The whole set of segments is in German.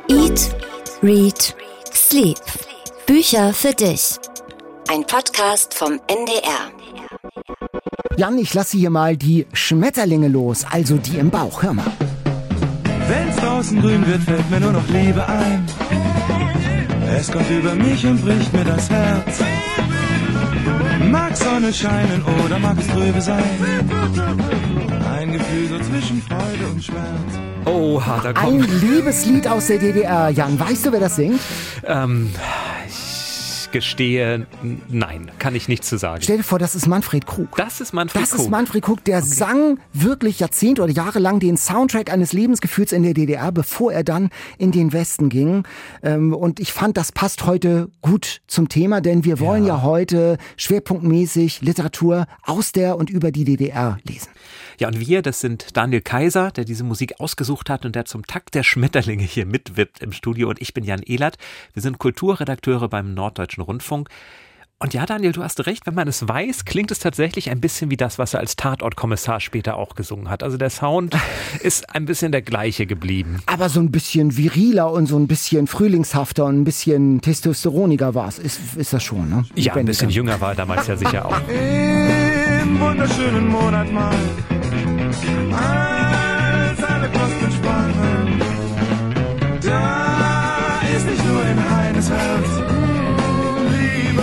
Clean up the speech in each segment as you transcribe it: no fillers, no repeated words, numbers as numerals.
Eat, Read, Sleep. Bücher für dich. Ein Podcast vom NDR. Jan, ich lasse hier mal die Schmetterlinge los, also die im Bauch. Hör mal. Wenn's draußen grün wird, fällt mir nur noch Liebe ein. Es kommt über mich und bricht mir das Herz. Mag Sonne scheinen oder mag es trübe sein. Ein Gefühl so zwischen Freude und Schmerz. Oh, da kommt Ein Liebeslied aus der DDR. Jan, weißt du, wer das singt? Ich gestehe, nein, kann ich nichts zu sagen. Stell dir vor, das ist Manfred Krug. Das ist Manfred Krug. Das ist Manfred Krug, der sang wirklich Jahrzehnte oder Jahre lang den Soundtrack eines Lebensgefühls in der DDR, bevor er dann in den Westen ging. Und ich fand, das passt heute gut zum Thema, denn wir wollen ja heute schwerpunktmäßig Literatur aus der und über die DDR lesen. Ja, und wir, das sind Daniel Kaiser, der diese Musik ausgesucht hat und der zum Takt der Schmetterlinge hier mitwippt im Studio. Und ich bin Jan Ehlert. Wir sind Kulturredakteure beim Norddeutschen Rundfunk. Und ja, Daniel, du hast recht, wenn man es weiß, klingt es tatsächlich ein bisschen wie das, was er als Tatortkommissar später auch gesungen hat. Also der Sound ist ein bisschen der gleiche geblieben. Aber so ein bisschen viriler und so ein bisschen frühlingshafter und ein bisschen testosteroniger war es. Ist das schon, ne? Ja, ein bisschen jünger war er damals ja sicher auch. Im wunderschönen Monat mal, als alle Kosten sparen, da ist nicht nur in Heines Herz Liebe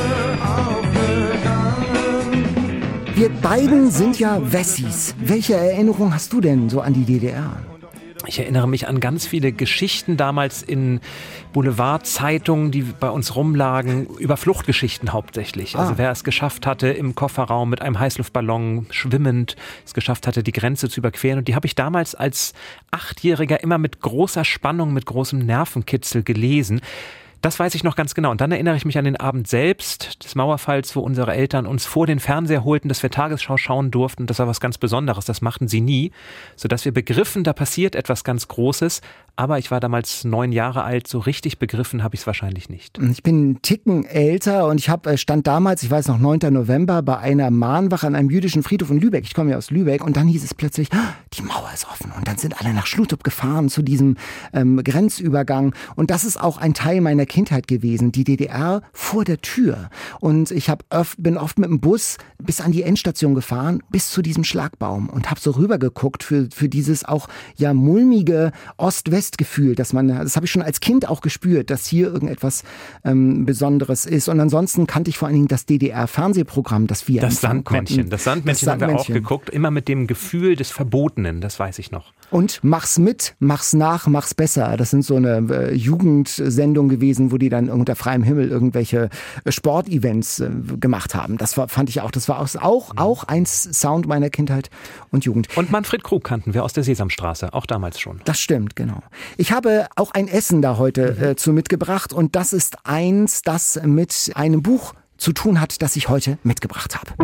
aufgegangen. Wir beiden sind ja Wessis. Welche Erinnerung hast du denn so an die DDR? Ich erinnere mich an ganz viele Geschichten damals in Boulevardzeitungen, die bei uns rumlagen, über Fluchtgeschichten hauptsächlich. Also wer es geschafft hatte, im Kofferraum mit einem Heißluftballon schwimmend, es geschafft hatte, die Grenze zu überqueren. Und die habe ich damals als 8-Jähriger immer mit großer Spannung, mit großem Nervenkitzel gelesen. Das weiß ich noch ganz genau. Und dann erinnere ich mich an den Abend selbst des Mauerfalls, wo unsere Eltern uns vor den Fernseher holten, dass wir Tagesschau schauen durften. Das war was ganz Besonderes. Das machten sie nie. Sodass wir begriffen, da passiert etwas ganz Großes. Aber ich war damals 9 Jahre alt. So richtig begriffen habe ich es wahrscheinlich nicht. Ich bin einen Ticken älter und ich stand damals, ich weiß noch, 9. November bei einer Mahnwache an einem jüdischen Friedhof in Lübeck. Ich komme ja aus Lübeck und dann hieß es plötzlich, die Mauer ist offen. Und dann sind alle nach Schlutop gefahren zu diesem Grenzübergang. Und das ist auch ein Teil meiner Kindheit gewesen, die DDR vor der Tür. Und ich bin oft mit dem Bus bis an die Endstation gefahren, bis zu diesem Schlagbaum und habe so rübergeguckt für dieses auch ja mulmige Ost-West-Gefühl, das habe ich schon als Kind auch gespürt, dass hier irgendetwas Besonderes ist. Und ansonsten kannte ich vor allen Dingen das DDR-Fernsehprogramm, das wir Das Sandmännchen. Das Sandmännchen haben wir auch geguckt, immer mit dem Gefühl des Verbotenen, das weiß ich noch. Und mach's mit, mach's nach, mach's besser. Das sind so eine Jugendsendung gewesen, wo die dann unter freiem Himmel irgendwelche Sportevents gemacht haben. Das fand ich auch, das war auch ein Sound meiner Kindheit und Jugend. Und Manfred Krug kannten wir aus der Sesamstraße, auch damals schon. Das stimmt, genau. Ich habe auch ein Essen da heute zu mitgebracht und das ist eins, das mit einem Buch zu tun hat, das ich heute mitgebracht habe.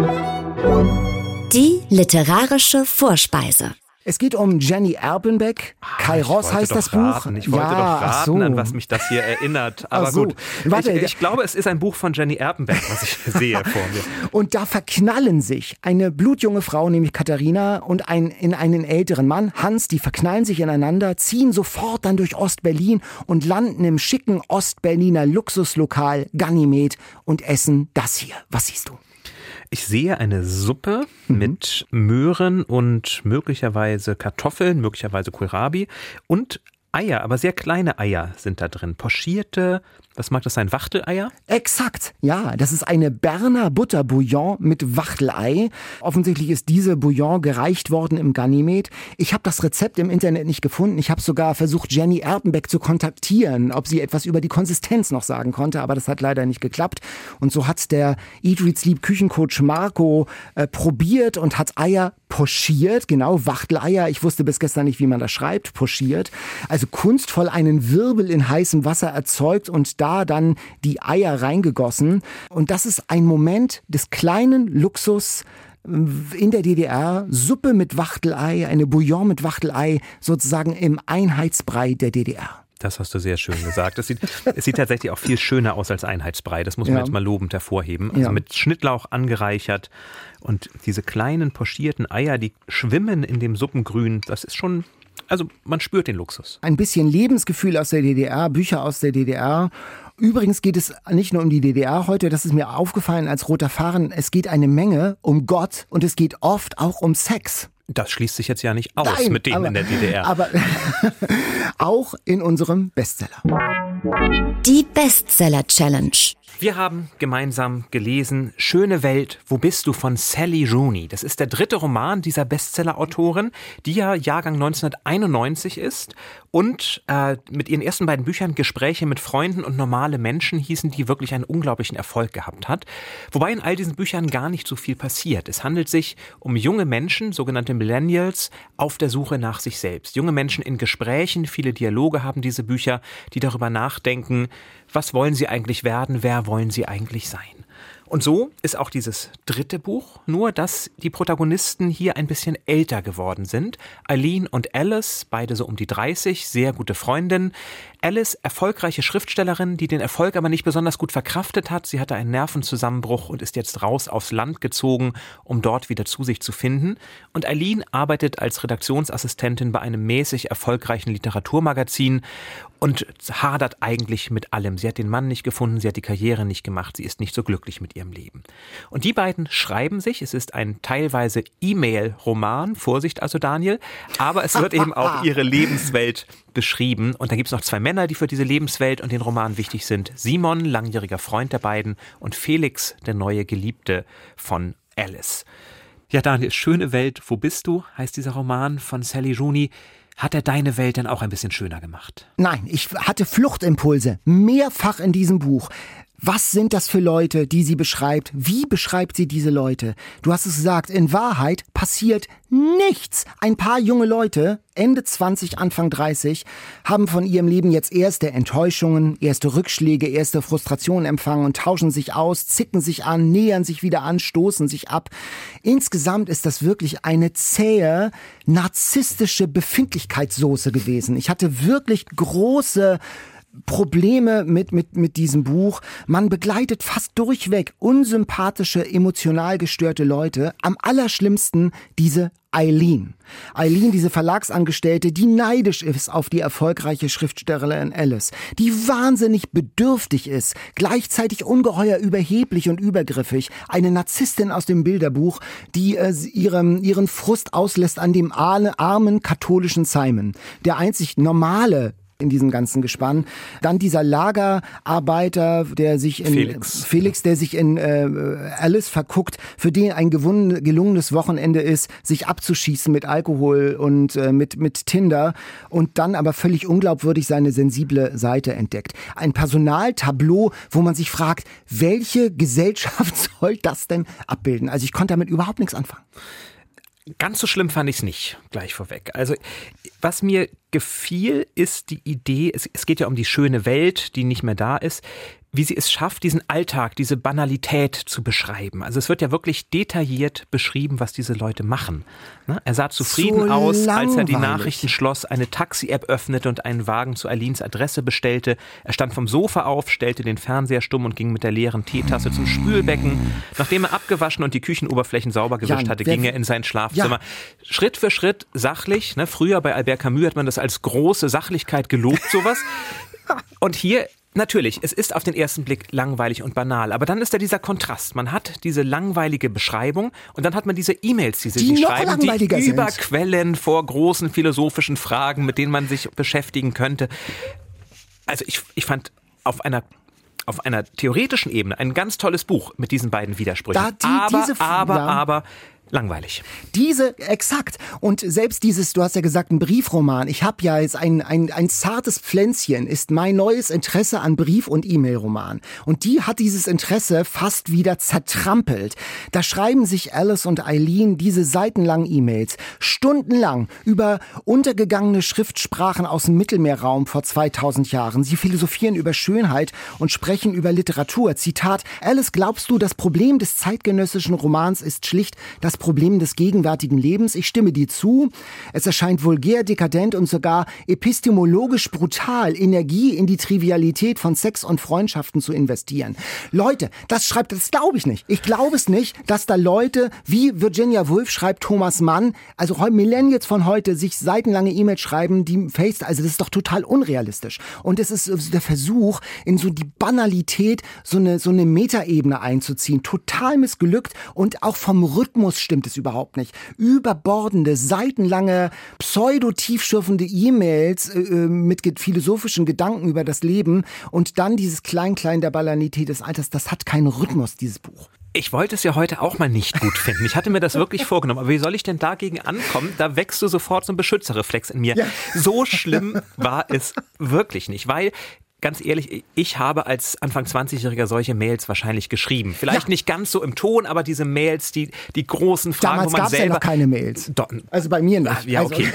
Die literarische Vorspeise. Es geht um Jenny Erpenbeck. Kai Ross heißt das Buch. Ich wollte doch raten, an was mich das hier erinnert. Aber gut, warte, ich glaube, es ist ein Buch von Jenny Erpenbeck, was ich sehe vor mir. Und da verknallen sich eine blutjunge Frau, nämlich Katharina, und in einen älteren Mann, Hans. Die verknallen sich ineinander, ziehen sofort dann durch Ostberlin und landen im schicken Ostberliner Luxuslokal Ganymed und essen das hier. Was siehst du? Ich sehe eine Suppe mit Möhren und möglicherweise Kartoffeln, möglicherweise Kohlrabi und Eier, aber sehr kleine Eier sind da drin. Pochierte, was mag das sein, Wachteleier? Exakt, ja. Das ist eine Berner Butterbouillon mit Wachtelei. Offensichtlich ist diese Bouillon gereicht worden im Ganymed. Ich habe das Rezept im Internet nicht gefunden. Ich habe sogar versucht, Jenny Erpenbeck zu kontaktieren, ob sie etwas über die Konsistenz noch sagen konnte, aber das hat leider nicht geklappt. Und so hat der Eat, Read, Sleep Küchencoach Marco probiert und hat Eier pochiert, genau, Wachteleier. Ich wusste bis gestern nicht, wie man das schreibt, pochiert. Also kunstvoll einen Wirbel in heißem Wasser erzeugt und da dann die Eier reingegossen. Und das ist ein Moment des kleinen Luxus in der DDR. Suppe mit Wachtelei, eine Bouillon mit Wachtelei, sozusagen im Einheitsbrei der DDR. Das hast du sehr schön gesagt. Es sieht tatsächlich auch viel schöner aus als Einheitsbrei. Das muss man jetzt mal lobend hervorheben. Also mit Schnittlauch angereichert und diese kleinen pochierten Eier, die schwimmen in dem Suppengrün. Das ist schon Also man spürt den Luxus. Ein bisschen Lebensgefühl aus der DDR, Bücher aus der DDR. Übrigens geht es nicht nur um die DDR heute, das ist mir aufgefallen als roter Faden. Es geht eine Menge um Gott und es geht oft auch um Sex. Das schließt sich jetzt ja nicht aus. Nein, mit dem in der DDR. Aber auch in unserem Bestseller. Die Bestseller-Challenge. Wir haben gemeinsam gelesen Schöne Welt, wo bist du von Sally Rooney. Das ist der 3. Roman dieser Bestseller-Autorin, die ja Jahrgang 1991 ist. Und mit ihren ersten beiden Büchern Gespräche mit Freunden und normale Menschen hießen, die wirklich einen unglaublichen Erfolg gehabt hat. Wobei in all diesen Büchern gar nicht so viel passiert. Es handelt sich um junge Menschen, sogenannte Millennials, auf der Suche nach sich selbst. Junge Menschen in Gesprächen, viele Dialoge haben diese Bücher, die darüber nachdenken, was wollen sie eigentlich werden, wer wollen sie eigentlich sein. Und so ist auch dieses 3. Buch, nur dass die Protagonisten hier ein bisschen älter geworden sind. Eileen und Alice, beide so um die 30, sehr gute Freundinnen. Alice, erfolgreiche Schriftstellerin, die den Erfolg aber nicht besonders gut verkraftet hat. Sie hatte einen Nervenzusammenbruch und ist jetzt raus aufs Land gezogen, um dort wieder zu sich zu finden. Und Eileen arbeitet als Redaktionsassistentin bei einem mäßig erfolgreichen Literaturmagazin und hadert eigentlich mit allem. Sie hat den Mann nicht gefunden, sie hat die Karriere nicht gemacht, sie ist nicht so glücklich mit ihrem Leben. Und die beiden schreiben sich, es ist ein teilweise E-Mail-Roman, Vorsicht also Daniel, aber es wird eben auch ihre Lebenswelt beschrieben. Und da gibt es noch 2 Männer, die für diese Lebenswelt und den Roman wichtig sind. Simon, langjähriger Freund der beiden, und Felix, der neue Geliebte von Alice. Ja, Daniel, Schöne Welt, wo bist du, heißt dieser Roman von Sally Rooney. Hat er deine Welt denn auch ein bisschen schöner gemacht? Nein, ich hatte Fluchtimpulse, mehrfach in diesem Buch. Was sind das für Leute, die sie beschreibt? Wie beschreibt sie diese Leute? Du hast es gesagt, in Wahrheit passiert nichts. Ein paar junge Leute, Ende 20, Anfang 30, haben von ihrem Leben jetzt erste Enttäuschungen, erste Rückschläge, erste Frustrationen empfangen und tauschen sich aus, zicken sich an, nähern sich wieder an, stoßen sich ab. Insgesamt ist das wirklich eine zähe, narzisstische Befindlichkeitssoße gewesen. Ich hatte wirklich große Probleme mit diesem Buch. Man begleitet fast durchweg unsympathische, emotional gestörte Leute. Am allerschlimmsten diese Eileen. Eileen, diese Verlagsangestellte, die neidisch ist auf die erfolgreiche Schriftstellerin Alice, die wahnsinnig bedürftig ist, gleichzeitig ungeheuer überheblich und übergriffig, eine Narzisstin aus dem Bilderbuch, die ihren Frust auslässt an dem armen katholischen Simon, der einzig normale in diesem ganzen Gespann. Dann dieser Lagerarbeiter, der sich in Felix, der sich in Alice verguckt, für den ein gelungenes Wochenende ist, sich abzuschießen mit Alkohol und mit Tinder und dann aber völlig unglaubwürdig seine sensible Seite entdeckt. Ein Personaltableau, wo man sich fragt, welche Gesellschaft soll das denn abbilden? Also ich konnte damit überhaupt nichts anfangen. Ganz so schlimm fand ich es nicht, gleich vorweg. Also was mir gefiel, ist die Idee, es geht ja um die schöne Welt, die nicht mehr da ist, wie sie es schafft, diesen Alltag, diese Banalität zu beschreiben. Also es wird ja wirklich detailliert beschrieben, was diese Leute machen. Er sah zufrieden so aus, langweilig. als er die Nachrichten schloss, eine Taxi-App öffnete und einen Wagen zu Eileens Adresse bestellte. Er stand vom Sofa auf, stellte den Fernseher stumm und ging mit der leeren Teetasse zum Spülbecken. Nachdem er abgewaschen und die Küchenoberflächen sauber gewischt hatte, ging er in sein Schlafzimmer. Ja. Schritt für Schritt sachlich. Früher bei Albert Camus hat man das als große Sachlichkeit gelobt, sowas. Und hier natürlich, es ist auf den ersten Blick langweilig und banal, aber dann ist da dieser Kontrast. Man hat diese langweilige Beschreibung und dann hat man diese E-Mails, die sie schreiben, die überquellen vor großen philosophischen Fragen, mit denen man sich beschäftigen könnte. Also ich fand auf einer theoretischen Ebene ein ganz tolles Buch mit diesen beiden Widersprüchen. Aber langweilig. Exakt. Und selbst dieses, du hast ja gesagt, ein Briefroman. Ich habe ja jetzt ein zartes Pflänzchen, ist mein neues Interesse an Brief- und E-Mail-Roman. Und die hat dieses Interesse fast wieder zertrampelt. Da schreiben sich Alice und Eileen diese seitenlangen E-Mails, stundenlang über untergegangene Schriftsprachen aus dem Mittelmeerraum vor 2000 Jahren. Sie philosophieren über Schönheit und sprechen über Literatur. Zitat: Alice, glaubst du, das Problem des zeitgenössischen Romans ist schlicht das Problemen des gegenwärtigen Lebens. Ich stimme dir zu. Es erscheint vulgär, dekadent und sogar epistemologisch brutal, Energie in die Trivialität von Sex und Freundschaften zu investieren. Leute, das glaube ich nicht. Ich glaube es nicht, dass da Leute wie Virginia Woolf, schreibt Thomas Mann, also Millennials von heute, sich seitenlange E-Mails schreiben, die also das ist doch total unrealistisch. Und es ist der Versuch, in so die Banalität so eine Metaebene einzuziehen. Total missglückt und auch vom Rhythmus stimmt es überhaupt nicht. Überbordende, seitenlange, pseudo-tiefschürfende E-Mails mit philosophischen Gedanken über das Leben und dann dieses Klein-Klein der Banalität des Alters, das hat keinen Rhythmus, dieses Buch. Ich wollte es ja heute auch mal nicht gut finden. Ich hatte mir das wirklich vorgenommen. Aber wie soll ich denn dagegen ankommen? Da wächst du sofort so ein Beschützerreflex in mir. Ja. So schlimm war es wirklich nicht, weil ganz ehrlich, ich habe als Anfang 20-Jähriger solche Mails wahrscheinlich geschrieben. Vielleicht nicht ganz so im Ton, aber diese Mails, die großen Fragen, damals wo man selber... Damals gab es ja noch keine Mails. Also bei mir nicht. Ja, okay.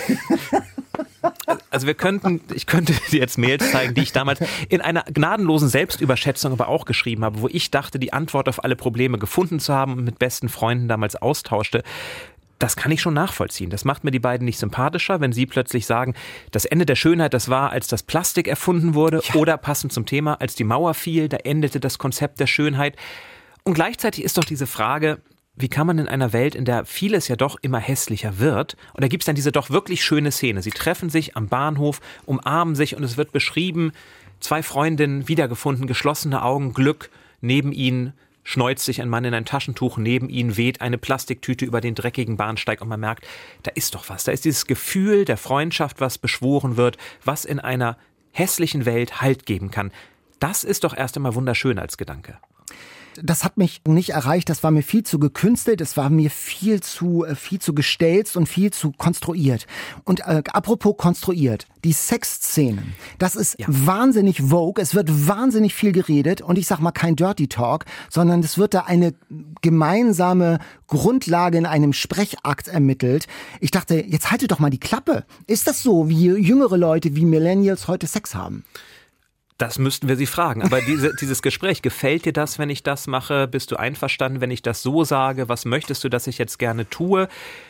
Also ich könnte dir jetzt Mails zeigen, die ich damals in einer gnadenlosen Selbstüberschätzung aber auch geschrieben habe, wo ich dachte, die Antwort auf alle Probleme gefunden zu haben und mit besten Freunden damals austauschte. Das kann ich schon nachvollziehen. Das macht mir die beiden nicht sympathischer, wenn sie plötzlich sagen, das Ende der Schönheit, das war, als das Plastik erfunden wurde, oder passend zum Thema, als die Mauer fiel, da endete das Konzept der Schönheit. Und gleichzeitig ist doch diese Frage, wie kann man in einer Welt, in der vieles ja doch immer hässlicher wird, und da gibt es dann diese doch wirklich schöne Szene. Sie treffen sich am Bahnhof, umarmen sich und es wird beschrieben, 2 Freundinnen wiedergefunden, geschlossene Augen, Glück, neben ihnen schneuzt sich ein Mann in ein Taschentuch, neben ihnen weht eine Plastiktüte über den dreckigen Bahnsteig und man merkt, da ist doch was. Da ist dieses Gefühl der Freundschaft, was beschworen wird, was in einer hässlichen Welt Halt geben kann. Das ist doch erst einmal wunderschön als Gedanke. Das hat mich nicht erreicht, das war mir viel zu gekünstelt, es war mir viel zu gestelzt und viel zu konstruiert. Und apropos konstruiert, die Sexszenen, das ist wahnsinnig vogue, es wird wahnsinnig viel geredet und ich sag mal kein Dirty Talk, sondern es wird da eine gemeinsame Grundlage in einem Sprechakt ermittelt. Ich dachte, jetzt haltet doch mal die Klappe. Ist das so, wie jüngere Leute, wie Millennials heute Sex haben? Das müssten wir sie fragen. Aber dieses Gespräch, gefällt dir das, wenn ich das mache? Bist du einverstanden, wenn ich das so sage? Was möchtest du, dass ich jetzt gerne tue?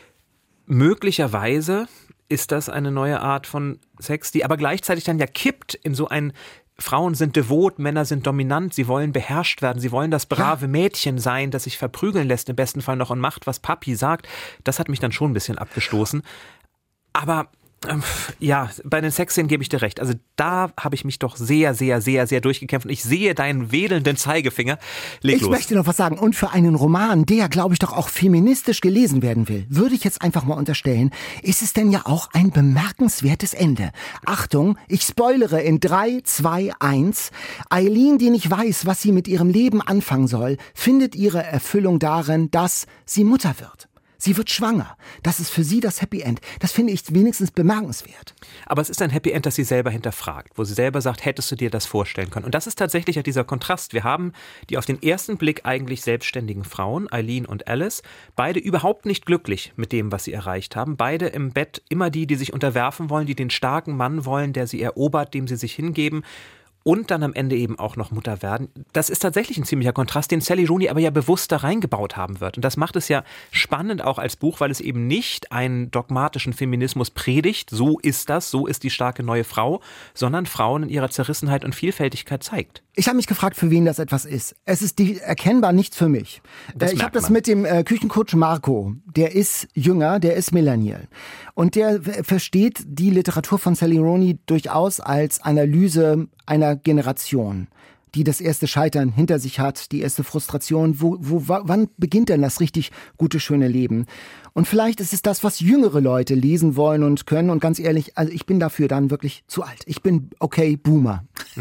Möglicherweise ist das eine neue Art von Sex, die aber gleichzeitig dann ja kippt in so ein Frauen sind devot, Männer sind dominant, sie wollen beherrscht werden, sie wollen das brave Mädchen sein, das sich verprügeln lässt, im besten Fall noch und macht, was Papi sagt. Das hat mich dann schon ein bisschen abgestoßen. Aber ja, bei den Sexszenen gebe ich dir recht. Also da habe ich mich doch sehr, sehr, sehr, sehr durchgekämpft. Und ich sehe deinen wedelnden Zeigefinger. Leg los. Ich möchte noch was sagen. Und für einen Roman, der, glaube ich, doch auch feministisch gelesen werden will, würde ich jetzt einfach mal unterstellen, ist es denn ja auch ein bemerkenswertes Ende. Achtung, ich spoilere in 3, 2, 1. Eileen, die nicht weiß, was sie mit ihrem Leben anfangen soll, findet ihre Erfüllung darin, dass sie Mutter wird. Sie wird schwanger. Das ist für sie das Happy End. Das finde ich wenigstens bemerkenswert. Aber es ist ein Happy End, das sie selber hinterfragt, wo sie selber sagt, hättest du dir das vorstellen können? Und das ist tatsächlich ja dieser Kontrast. Wir haben die auf den ersten Blick eigentlich selbstständigen Frauen, Eileen und Alice, beide überhaupt nicht glücklich mit dem, was sie erreicht haben. Beide im Bett immer die sich unterwerfen wollen, die den starken Mann wollen, der sie erobert, dem sie sich hingeben. Und dann am Ende eben auch noch Mutter werden. Das ist tatsächlich ein ziemlicher Kontrast, den Sally Rooney aber ja bewusst da reingebaut haben wird. Und das macht es ja spannend auch als Buch, weil es eben nicht einen dogmatischen Feminismus predigt, so ist das, so ist die starke neue Frau, sondern Frauen in ihrer Zerrissenheit und Vielfältigkeit zeigt. Ich habe mich gefragt, für wen das etwas ist. Es ist erkennbar nichts für mich. Ich habe das mit dem Küchencoach Marco. Der ist jünger, der ist Millennial. Und der versteht die Literatur von Sally Rooney durchaus als Analyse einer Generation, die das erste Scheitern hinter sich hat, die erste Frustration. Wann beginnt denn das richtig gute, schöne Leben? Und vielleicht ist es das, was jüngere Leute lesen wollen und können. Und ganz ehrlich, also ich bin dafür dann wirklich zu alt. Ich bin okay, Boomer.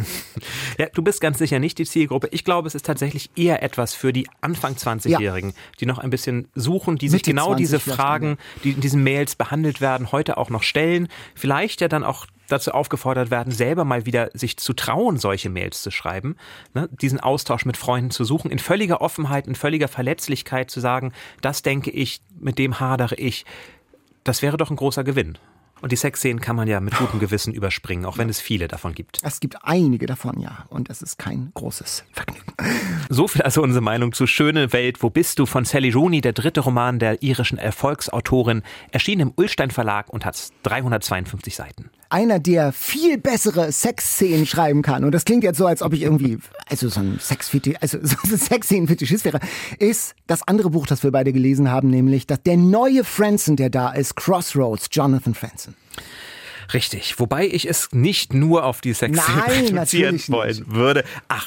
Ja, du bist ganz sicher nicht die Zielgruppe. Ich glaube, es ist tatsächlich eher etwas für die Anfang 20-Jährigen, die noch ein bisschen suchen, die sich Mitte genau diese Fragen, die in diesen Mails behandelt werden, heute auch noch stellen. Vielleicht ja dann auch dazu aufgefordert werden, selber mal wieder sich zu trauen, solche Mails zu schreiben, ne? Diesen Austausch mit Freunden zu suchen, in völliger Offenheit, in völliger Verletzlichkeit zu sagen, das denke ich, mit dem hadere ich. Das wäre doch ein großer Gewinn. Und die Sexszenen kann man ja mit gutem Gewissen überspringen, auch wenn es viele davon gibt. Es gibt einige davon, ja. Und es ist kein großes Vergnügen. So viel also unsere Meinung zu Schöne Welt, wo bist du? Von Sally Rooney, der 3. Roman der irischen Erfolgsautorin, erschien im Ullstein Verlag und hat 352 Seiten. Einer, der viel bessere Sexszenen schreiben kann, und das klingt jetzt so, als ob ich irgendwie, so ein Sexszenen-Fetischist wäre, ist das andere Buch, das wir beide gelesen haben, nämlich der neue Franzen, der da ist, Crossroads, Jonathan Franzen. Richtig, wobei ich es nicht nur auf die Sexszenen reduzieren wollen würde.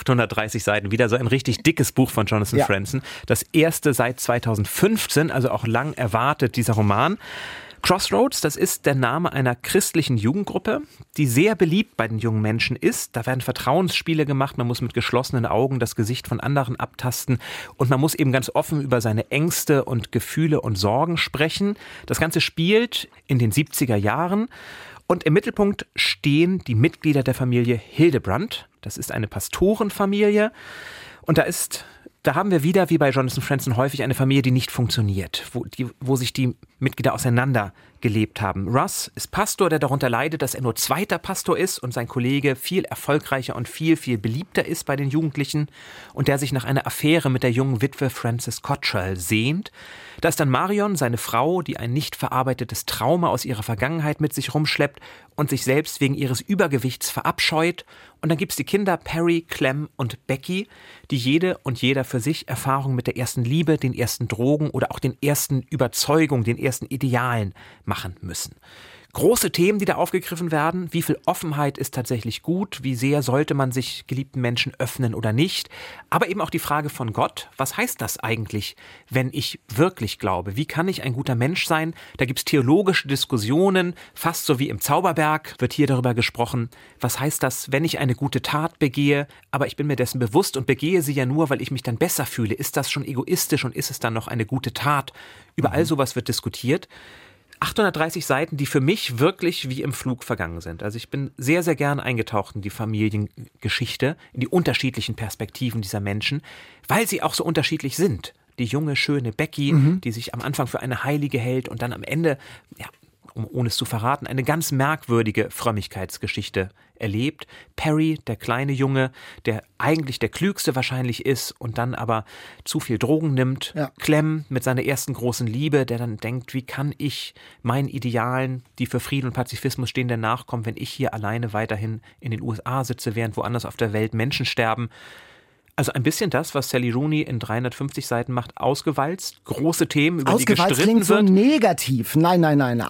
830 Seiten, wieder so ein richtig dickes Buch von Jonathan Franzen. Das erste seit 2015, also auch lang erwartet, dieser Roman. Crossroads, das ist der Name einer christlichen Jugendgruppe, die sehr beliebt bei den jungen Menschen ist. Da werden Vertrauensspiele gemacht, man muss mit geschlossenen Augen das Gesicht von anderen abtasten und man muss eben ganz offen über seine Ängste und Gefühle und Sorgen sprechen. Das Ganze spielt in den 70er Jahren und im Mittelpunkt stehen die Mitglieder der Familie Hildebrand. Das ist eine Pastorenfamilie und da haben wir wieder, wie bei Jonathan Franzen häufig, eine Familie, die nicht funktioniert, wo sich die Mitglieder auseinandergelebt haben. Russ ist Pastor, der darunter leidet, dass er nur zweiter Pastor ist und sein Kollege viel erfolgreicher und viel, viel beliebter ist bei den Jugendlichen und der sich nach einer Affäre mit der jungen Witwe Frances Cottrell sehnt. Da ist dann Marion, seine Frau, die ein nicht verarbeitetes Trauma aus ihrer Vergangenheit mit sich rumschleppt und sich selbst wegen ihres Übergewichts verabscheut. Und dann gibt's die Kinder Perry, Clem und Becky, die jede und jeder für sich Erfahrungen mit der ersten Liebe, den ersten Drogen oder auch den ersten Überzeugungen, den ersten Idealen machen müssen. Große Themen, die da aufgegriffen werden. Wie viel Offenheit ist tatsächlich gut? Wie sehr sollte man sich geliebten Menschen öffnen oder nicht? Aber eben auch die Frage von Gott. Was heißt das eigentlich, wenn ich wirklich glaube? Wie kann ich ein guter Mensch sein? Da gibt's theologische Diskussionen. Fast so wie im Zauberberg wird hier darüber gesprochen. Was heißt das, wenn ich eine gute Tat begehe, aber ich bin mir dessen bewusst und begehe sie ja nur, weil ich mich dann besser fühle? Ist das schon egoistisch und ist es dann noch eine gute Tat? Über all sowas wird diskutiert. 830 Seiten, die für mich wirklich wie im Flug vergangen sind. Also ich bin sehr, sehr gern eingetaucht in die Familiengeschichte, in die unterschiedlichen Perspektiven dieser Menschen, weil sie auch so unterschiedlich sind. Die junge, schöne Becky, die sich am Anfang für eine Heilige hält und dann am Ende, ohne es zu verraten, eine ganz merkwürdige Frömmigkeitsgeschichte erlebt. Perry, der kleine Junge, der eigentlich der Klügste wahrscheinlich ist und dann aber zu viel Drogen nimmt. Ja. Clem mit seiner ersten großen Liebe, der dann denkt, wie kann ich meinen Idealen, die für Frieden und Pazifismus stehen, denn nachkommen, wenn ich hier alleine weiterhin in den USA sitze, während woanders auf der Welt Menschen sterben. Also ein bisschen das, was Sally Rooney in 350 Seiten macht, ausgewalzt, große Themen, über die gestritten klingt wird. So negativ. Nein.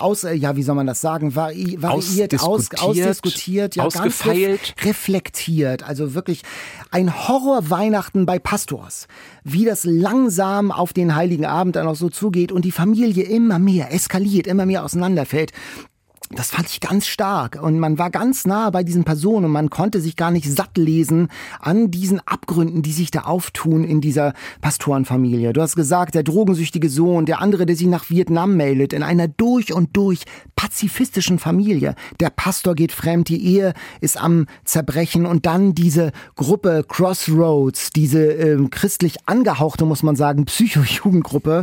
Wie soll man das sagen? Variiert, ausdiskutiert, ja, ausgefeilt. Ganz reflektiert. Also wirklich ein Horror-Weihnachten bei Pastors. Wie das langsam auf den Heiligen Abend dann auch so zugeht und die Familie immer mehr eskaliert, immer mehr auseinanderfällt. Das fand ich ganz stark und man war ganz nah bei diesen Personen und man konnte sich gar nicht satt lesen an diesen Abgründen, die sich da auftun in dieser Pastorenfamilie. Du hast gesagt, der drogensüchtige Sohn, der andere, der sich nach Vietnam meldet, in einer durch und durch pazifistischen Familie. Der Pastor geht fremd, die Ehe ist am Zerbrechen und dann diese Gruppe Crossroads, diese christlich angehauchte, muss man sagen, Psycho-Jugendgruppe.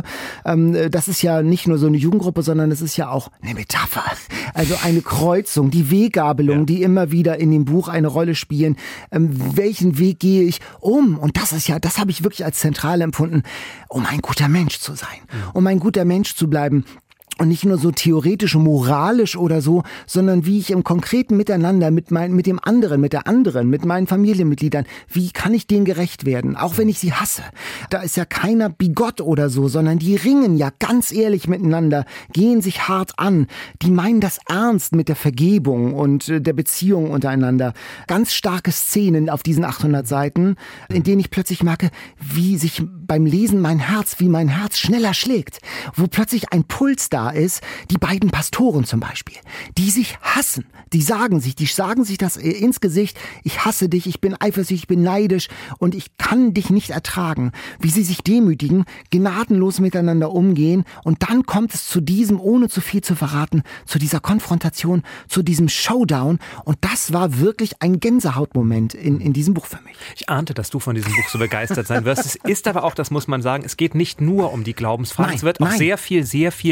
Das ist ja nicht nur so eine Jugendgruppe, sondern es ist ja auch eine Metapher. Also eine Kreuzung, die Weggabelung, die immer wieder in dem Buch eine Rolle spielen. Welchen Weg gehe ich um? Und das habe ich wirklich als zentral empfunden, um ein guter Mensch zu sein, um ein guter Mensch zu bleiben. Und nicht nur so theoretisch, moralisch oder so, sondern wie ich im konkreten Miteinander mit dem anderen, mit der anderen, mit meinen Familienmitgliedern, wie kann ich denen gerecht werden? Auch wenn ich sie hasse. Da ist ja keiner bigott oder so, sondern die ringen ja ganz ehrlich miteinander, gehen sich hart an. Die meinen das ernst mit der Vergebung und der Beziehung untereinander. Ganz starke Szenen auf diesen 800 Seiten, in denen ich plötzlich merke, wie sich beim Lesen mein Herz schneller schlägt. Wo plötzlich ein Puls da ist, die beiden Pastoren zum Beispiel, die sich hassen, die sagen sich das ins Gesicht, ich hasse dich, ich bin eifersüchtig, ich bin neidisch und ich kann dich nicht ertragen, wie sie sich demütigen, gnadenlos miteinander umgehen und dann kommt es zu diesem, ohne zu viel zu verraten, zu dieser Konfrontation, zu diesem Showdown und das war wirklich ein Gänsehautmoment in diesem Buch für mich. Ich ahnte, dass du von diesem Buch so begeistert sein wirst. Es ist aber auch, das muss man sagen, es geht nicht nur um die Glaubensfrage, es wird auch sehr viel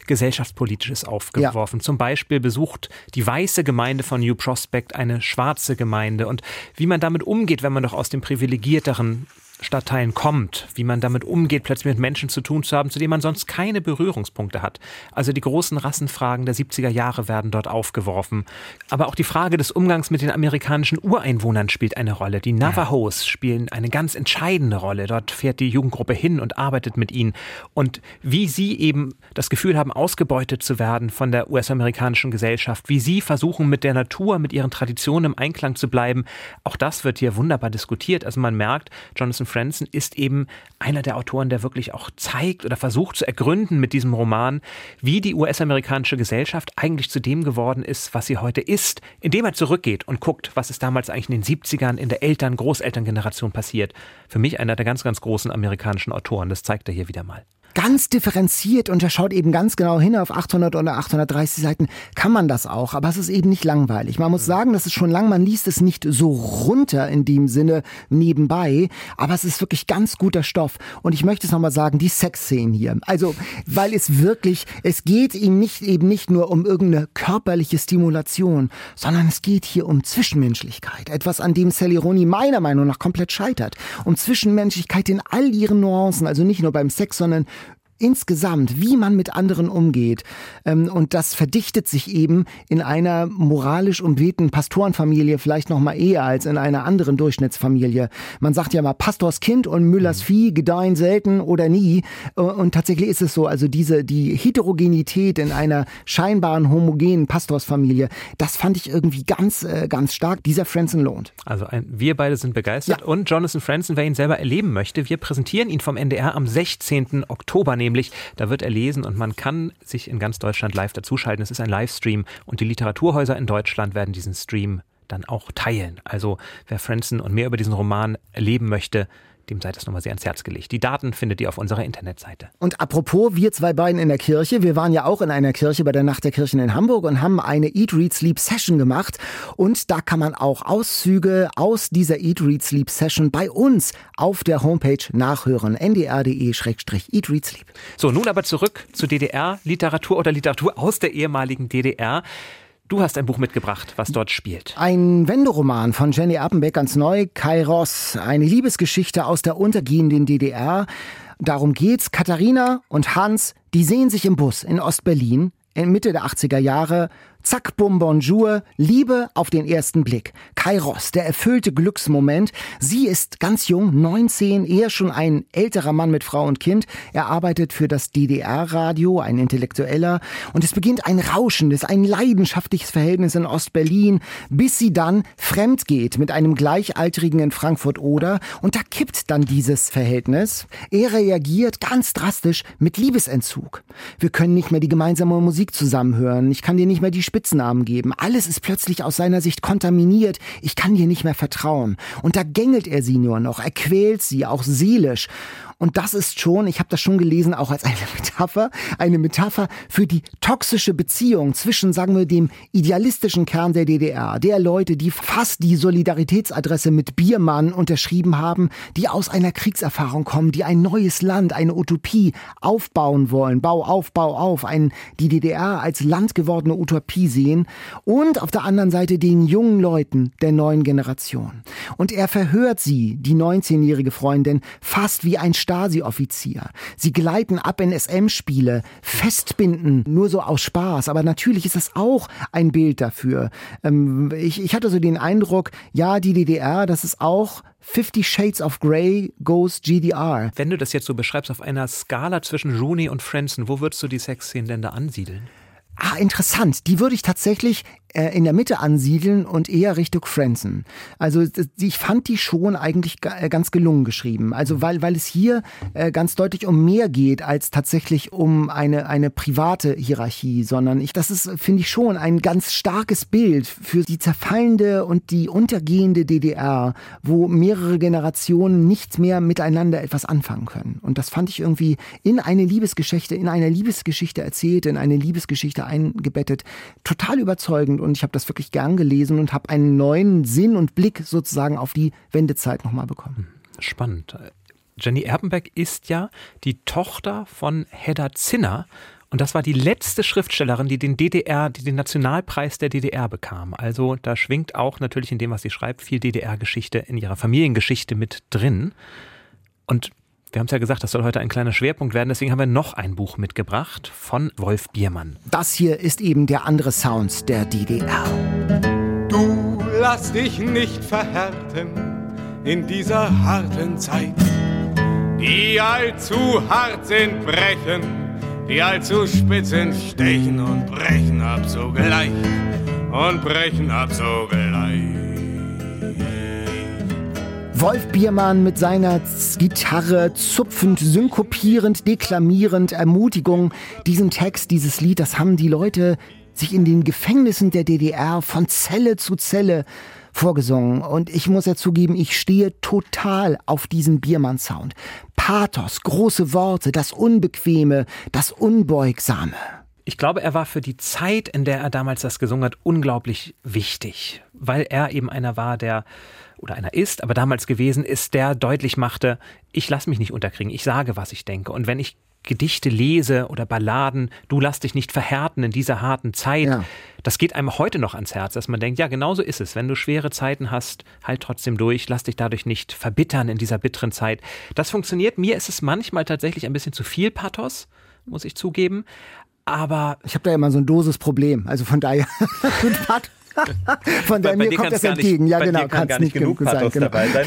Gesellschaftspolitisches aufgeworfen. Ja. Zum Beispiel besucht die weiße Gemeinde von New Prospect eine schwarze Gemeinde und wie man damit umgeht, wenn man doch aus dem privilegierteren Stadtteilen kommt, wie man damit umgeht, plötzlich mit Menschen zu tun zu haben, zu denen man sonst keine Berührungspunkte hat. Also die großen Rassenfragen der 70er Jahre werden dort aufgeworfen. Aber auch die Frage des Umgangs mit den amerikanischen Ureinwohnern spielt eine Rolle. Die Navajos spielen eine ganz entscheidende Rolle. Dort fährt die Jugendgruppe hin und arbeitet mit ihnen. Und wie sie eben das Gefühl haben, ausgebeutet zu werden von der US-amerikanischen Gesellschaft, wie sie versuchen, mit der Natur, mit ihren Traditionen im Einklang zu bleiben, auch das wird hier wunderbar diskutiert. Also man merkt, Jonathan Franzen ist eben einer der Autoren, der wirklich auch zeigt oder versucht zu ergründen mit diesem Roman, wie die US-amerikanische Gesellschaft eigentlich zu dem geworden ist, was sie heute ist, indem er zurückgeht und guckt, was ist damals eigentlich in den 70ern in der Großelterngeneration passiert. Für mich einer der ganz, ganz großen amerikanischen Autoren. Das zeigt er hier wieder mal. Ganz differenziert und er schaut eben ganz genau hin, auf 800 oder 830 Seiten kann man das auch, aber es ist eben nicht langweilig. Man muss sagen, das ist schon lang, man liest es nicht so runter in dem Sinne nebenbei, aber es ist wirklich ganz guter Stoff und ich möchte es nochmal sagen, die Sexszenen hier, also weil es geht ihm eben nicht nur um irgendeine körperliche Stimulation, sondern es geht hier um Zwischenmenschlichkeit, etwas an dem Sally Rooney meiner Meinung nach komplett scheitert, um Zwischenmenschlichkeit in all ihren Nuancen, also nicht nur beim Sex, sondern insgesamt, wie man mit anderen umgeht. Und das verdichtet sich eben in einer moralisch umwehten Pastorenfamilie vielleicht noch mal eher als in einer anderen Durchschnittsfamilie. Man sagt ja mal, Pastorskind und Müllers Vieh gedeihen selten oder nie. Und tatsächlich ist es so, also die Heterogenität in einer scheinbaren homogenen Pastorsfamilie, das fand ich irgendwie ganz, ganz stark. Dieser Franzen lohnt. Also wir beide sind begeistert. Ja. Und Jonathan Franzen, wer ihn selber erleben möchte, wir präsentieren ihn vom NDR am 16. Oktober nämlich. Da wird er lesen und man kann sich in ganz Deutschland live dazuschalten. Es ist ein Livestream und die Literaturhäuser in Deutschland werden diesen Stream dann auch teilen. Also wer Franzen und mehr über diesen Roman erleben möchte, dem sei das nochmal sehr ans Herz gelegt. Die Daten findet ihr auf unserer Internetseite. Und apropos, wir zwei beiden in der Kirche, wir waren ja auch in einer Kirche bei der Nacht der Kirchen in Hamburg und haben eine Eat, Read, Sleep Session gemacht und da kann man auch Auszüge aus dieser Eat, Read, Sleep Session bei uns auf der Homepage nachhören, ndr.de/Eat, Read, Sleep. So, nun aber zurück zu DDR-Literatur oder Literatur aus der ehemaligen DDR. Du hast ein Buch mitgebracht, was dort spielt. Ein Wenderoman von Jenny Erpenbeck, ganz neu, Kairos, eine Liebesgeschichte aus der untergehenden DDR. Darum geht's. Katharina und Hans, die sehen sich im Bus in Ostberlin in Mitte der 80er Jahre. Zack, bum, bonjour, Liebe auf den ersten Blick. Kairos, der erfüllte Glücksmoment. Sie ist ganz jung, 19, eher schon ein älterer Mann mit Frau und Kind. Er arbeitet für das DDR-Radio, ein Intellektueller. Und es beginnt ein rauschendes, ein leidenschaftliches Verhältnis in Ostberlin, bis sie dann fremd geht mit einem Gleichaltrigen in Frankfurt-Oder. Und da kippt dann dieses Verhältnis. Er reagiert ganz drastisch mit Liebesentzug. Wir können nicht mehr die gemeinsame Musik zusammenhören. Ich kann dir nicht mehr die Spitznamen geben. Alles ist plötzlich aus seiner Sicht kontaminiert. Ich kann dir nicht mehr vertrauen. Und da gängelt er sie nur noch. Er quält sie, auch seelisch. Und das ist schon, ich habe das schon gelesen, auch als eine Metapher für die toxische Beziehung zwischen, sagen wir, dem idealistischen Kern der DDR, der Leute, die fast die Solidaritätsadresse mit Biermann unterschrieben haben, die aus einer Kriegserfahrung kommen, die ein neues Land, eine Utopie aufbauen wollen. Bau auf, die DDR als Land gewordene Utopie sehen. Und auf der anderen Seite den jungen Leuten der neuen Generation. Und er verhört sie, die 19-jährige Freundin, fast wie ein Stasi-Offizier. Sie gleiten ab in SM-Spiele, festbinden, nur so aus Spaß. Aber natürlich ist das auch ein Bild dafür. Ich hatte so den Eindruck, ja, die DDR, das ist auch 50 Shades of Grey goes GDR. Wenn du das jetzt so beschreibst, auf einer Skala zwischen Rooney und Franzen, wo würdest du die Sexszenen denn da ansiedeln? Interessant. Die würde ich tatsächlich in der Mitte ansiedeln und eher Richtung Franzen. Also ich fand die schon eigentlich ganz gelungen geschrieben. Also weil es hier ganz deutlich um mehr geht als tatsächlich um eine private Hierarchie, sondern das ist, finde ich, schon ein ganz starkes Bild für die zerfallende und die untergehende DDR, wo mehrere Generationen nicht mehr miteinander etwas anfangen können. Und das fand ich irgendwie in einer Liebesgeschichte erzählt, in eine Liebesgeschichte eingebettet, total überzeugend. Und ich habe das wirklich gern gelesen und habe einen neuen Sinn und Blick sozusagen auf die Wendezeit nochmal bekommen. Spannend. Jenny Erpenbeck ist ja die Tochter von Hedda Zinner. Und das war die letzte Schriftstellerin, die den Nationalpreis der DDR bekam. Also da schwingt auch natürlich in dem, was sie schreibt, viel DDR-Geschichte in ihrer Familiengeschichte mit drin. Und wir haben es ja gesagt, das soll heute ein kleiner Schwerpunkt werden. Deswegen haben wir noch ein Buch mitgebracht von Wolf Biermann. Das hier ist eben der andere Sound der DDR. Du lass dich nicht verhärten in dieser harten Zeit. Die allzu hart sind, brechen, die allzu spitz sind, stechen und brechen ab sogleich. Und brechen ab sogleich. Wolf Biermann mit seiner Gitarre zupfend, synkopierend, deklamierend, Ermutigung. Diesen Text, dieses Lied, das haben die Leute sich in den Gefängnissen der DDR von Zelle zu Zelle vorgesungen. Und ich muss ja zugeben, ich stehe total auf diesen Biermann-Sound. Pathos, große Worte, das Unbequeme, das Unbeugsame. Ich glaube, er war für die Zeit, in der er damals das gesungen hat, unglaublich wichtig, weil er eben einer war, einer ist, aber damals gewesen ist, der deutlich machte, ich lasse mich nicht unterkriegen, ich sage, was ich denke. Und wenn ich Gedichte lese oder Balladen, du lass dich nicht verhärten in dieser harten Zeit, ja. Das geht einem heute noch ans Herz, dass man denkt, ja, genau so ist es. Wenn du schwere Zeiten hast, halt trotzdem durch, lass dich dadurch nicht verbittern in dieser bitteren Zeit. Das funktioniert. Mir ist es manchmal tatsächlich ein bisschen zu viel Pathos, muss ich zugeben. Aber ich habe da immer so ein Dosisproblem, also von daher von daher mir kommt das entgegen. Ja, genau, kann gar nicht genug Pathos dabei sein.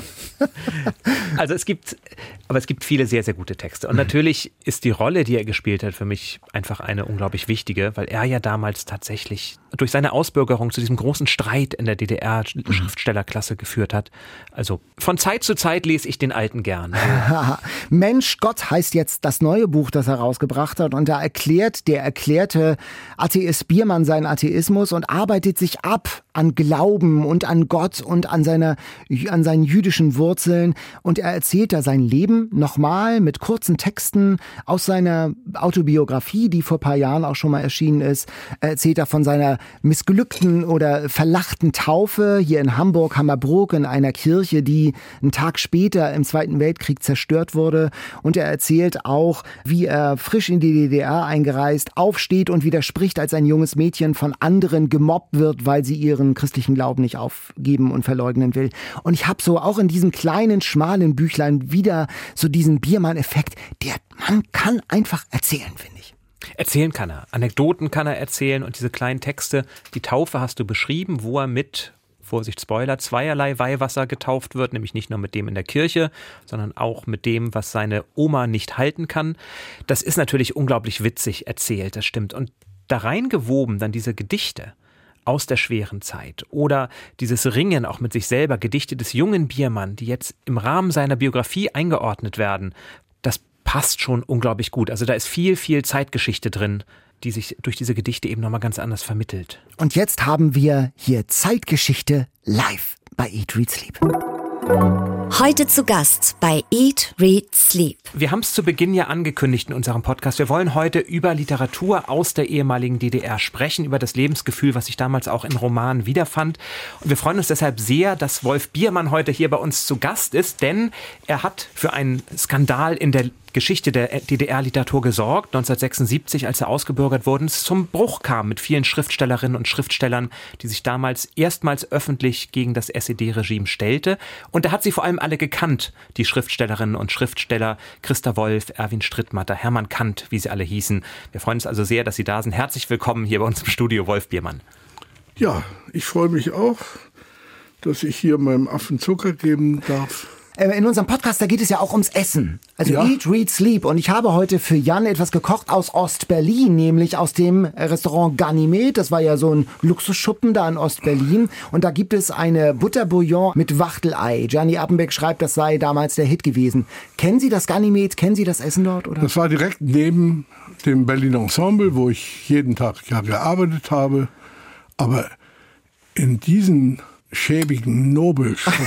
Also es gibt viele sehr, sehr gute Texte. Und natürlich ist die Rolle, die er gespielt hat, für mich einfach eine unglaublich wichtige, weil er ja damals tatsächlich durch seine Ausbürgerung zu diesem großen Streit in der DDR-Schriftstellerklasse geführt hat. Also von Zeit zu Zeit lese ich den Alten gern. Mensch, Gott heißt jetzt das neue Buch, das er rausgebracht hat. Und da erklärt der erklärte Atheist Biermann seinen Atheismus und arbeitet sich ab an Glauben und an Gott und an seinen jüdischen Wurzeln. Und er erzählt da sein Leben nochmal mit kurzen Texten aus seiner Autobiografie, die vor ein paar Jahren auch schon mal erschienen ist. Er erzählt da von seiner missglückten oder verlachten Taufe hier in Hamburg-Hammerbrook in einer Kirche, die einen Tag später im Zweiten Weltkrieg zerstört wurde. Und er erzählt auch, wie er frisch in die DDR eingereist aufsteht und widerspricht, als ein junges Mädchen von anderen gemobbt wird, weil sie ihren christlichen Glauben nicht aufgeben und verleugnen will. Und ich habe so auch in diesem kleinen, schmalen Büchlein wieder so diesen Biermann-Effekt. Der Mann kann einfach erzählen, finde ich. Erzählen kann er. Anekdoten kann er erzählen und diese kleinen Texte. Die Taufe hast du beschrieben, wo er mit, Vorsicht, Spoiler, zweierlei Weihwasser getauft wird, nämlich nicht nur mit dem in der Kirche, sondern auch mit dem, was seine Oma nicht halten kann. Das ist natürlich unglaublich witzig erzählt, das stimmt. Und da reingewoben dann diese Gedichte aus der schweren Zeit oder dieses Ringen auch mit sich selber, Gedichte des jungen Biermann, die jetzt im Rahmen seiner Biografie eingeordnet werden, das passt schon unglaublich gut. Also da ist viel, viel Zeitgeschichte drin, die sich durch diese Gedichte eben nochmal ganz anders vermittelt. Und jetzt haben wir hier Zeitgeschichte live bei Eat, Read, Sleep. Heute zu Gast bei Eat, Read, Sleep. Wir haben es zu Beginn ja angekündigt in unserem Podcast. Wir wollen heute über Literatur aus der ehemaligen DDR sprechen, über das Lebensgefühl, was sich damals auch in Romanen wiederfand. Und wir freuen uns deshalb sehr, dass Wolf Biermann heute hier bei uns zu Gast ist, denn er hat für einen Skandal in der Geschichte der DDR-Literatur gesorgt, 1976, als er ausgebürgert wurde, es zum Bruch kam mit vielen Schriftstellerinnen und Schriftstellern, die sich damals erstmals öffentlich gegen das SED-Regime stellte. Und er hat sie vor allem alle gekannt, die Schriftstellerinnen und Schriftsteller, Christa Wolf, Erwin Strittmatter, Hermann Kant, wie sie alle hießen. Wir freuen uns also sehr, dass Sie da sind. Herzlich willkommen hier bei uns im Studio, Wolf Biermann. Ja, ich freue mich auch, dass ich hier meinem Affen Zucker geben darf. In unserem Podcast, da geht es ja auch ums Essen. Also ja. Eat, Read, Sleep. Und ich habe heute für Jan etwas gekocht aus Ostberlin, nämlich aus dem Restaurant Ganymed. Das war ja so ein Luxusschuppen da in Ostberlin. Und da gibt es eine Butterbouillon mit Wachtelei. Gianni Appenbeck schreibt, das sei damals der Hit gewesen. Kennen Sie das Ganymed? Kennen Sie das Essen dort? Oder? Das war direkt neben dem Berlin Ensemble, wo ich jeden Tag ja gearbeitet habe. Aber in diesen schäbigen Nobelschuppen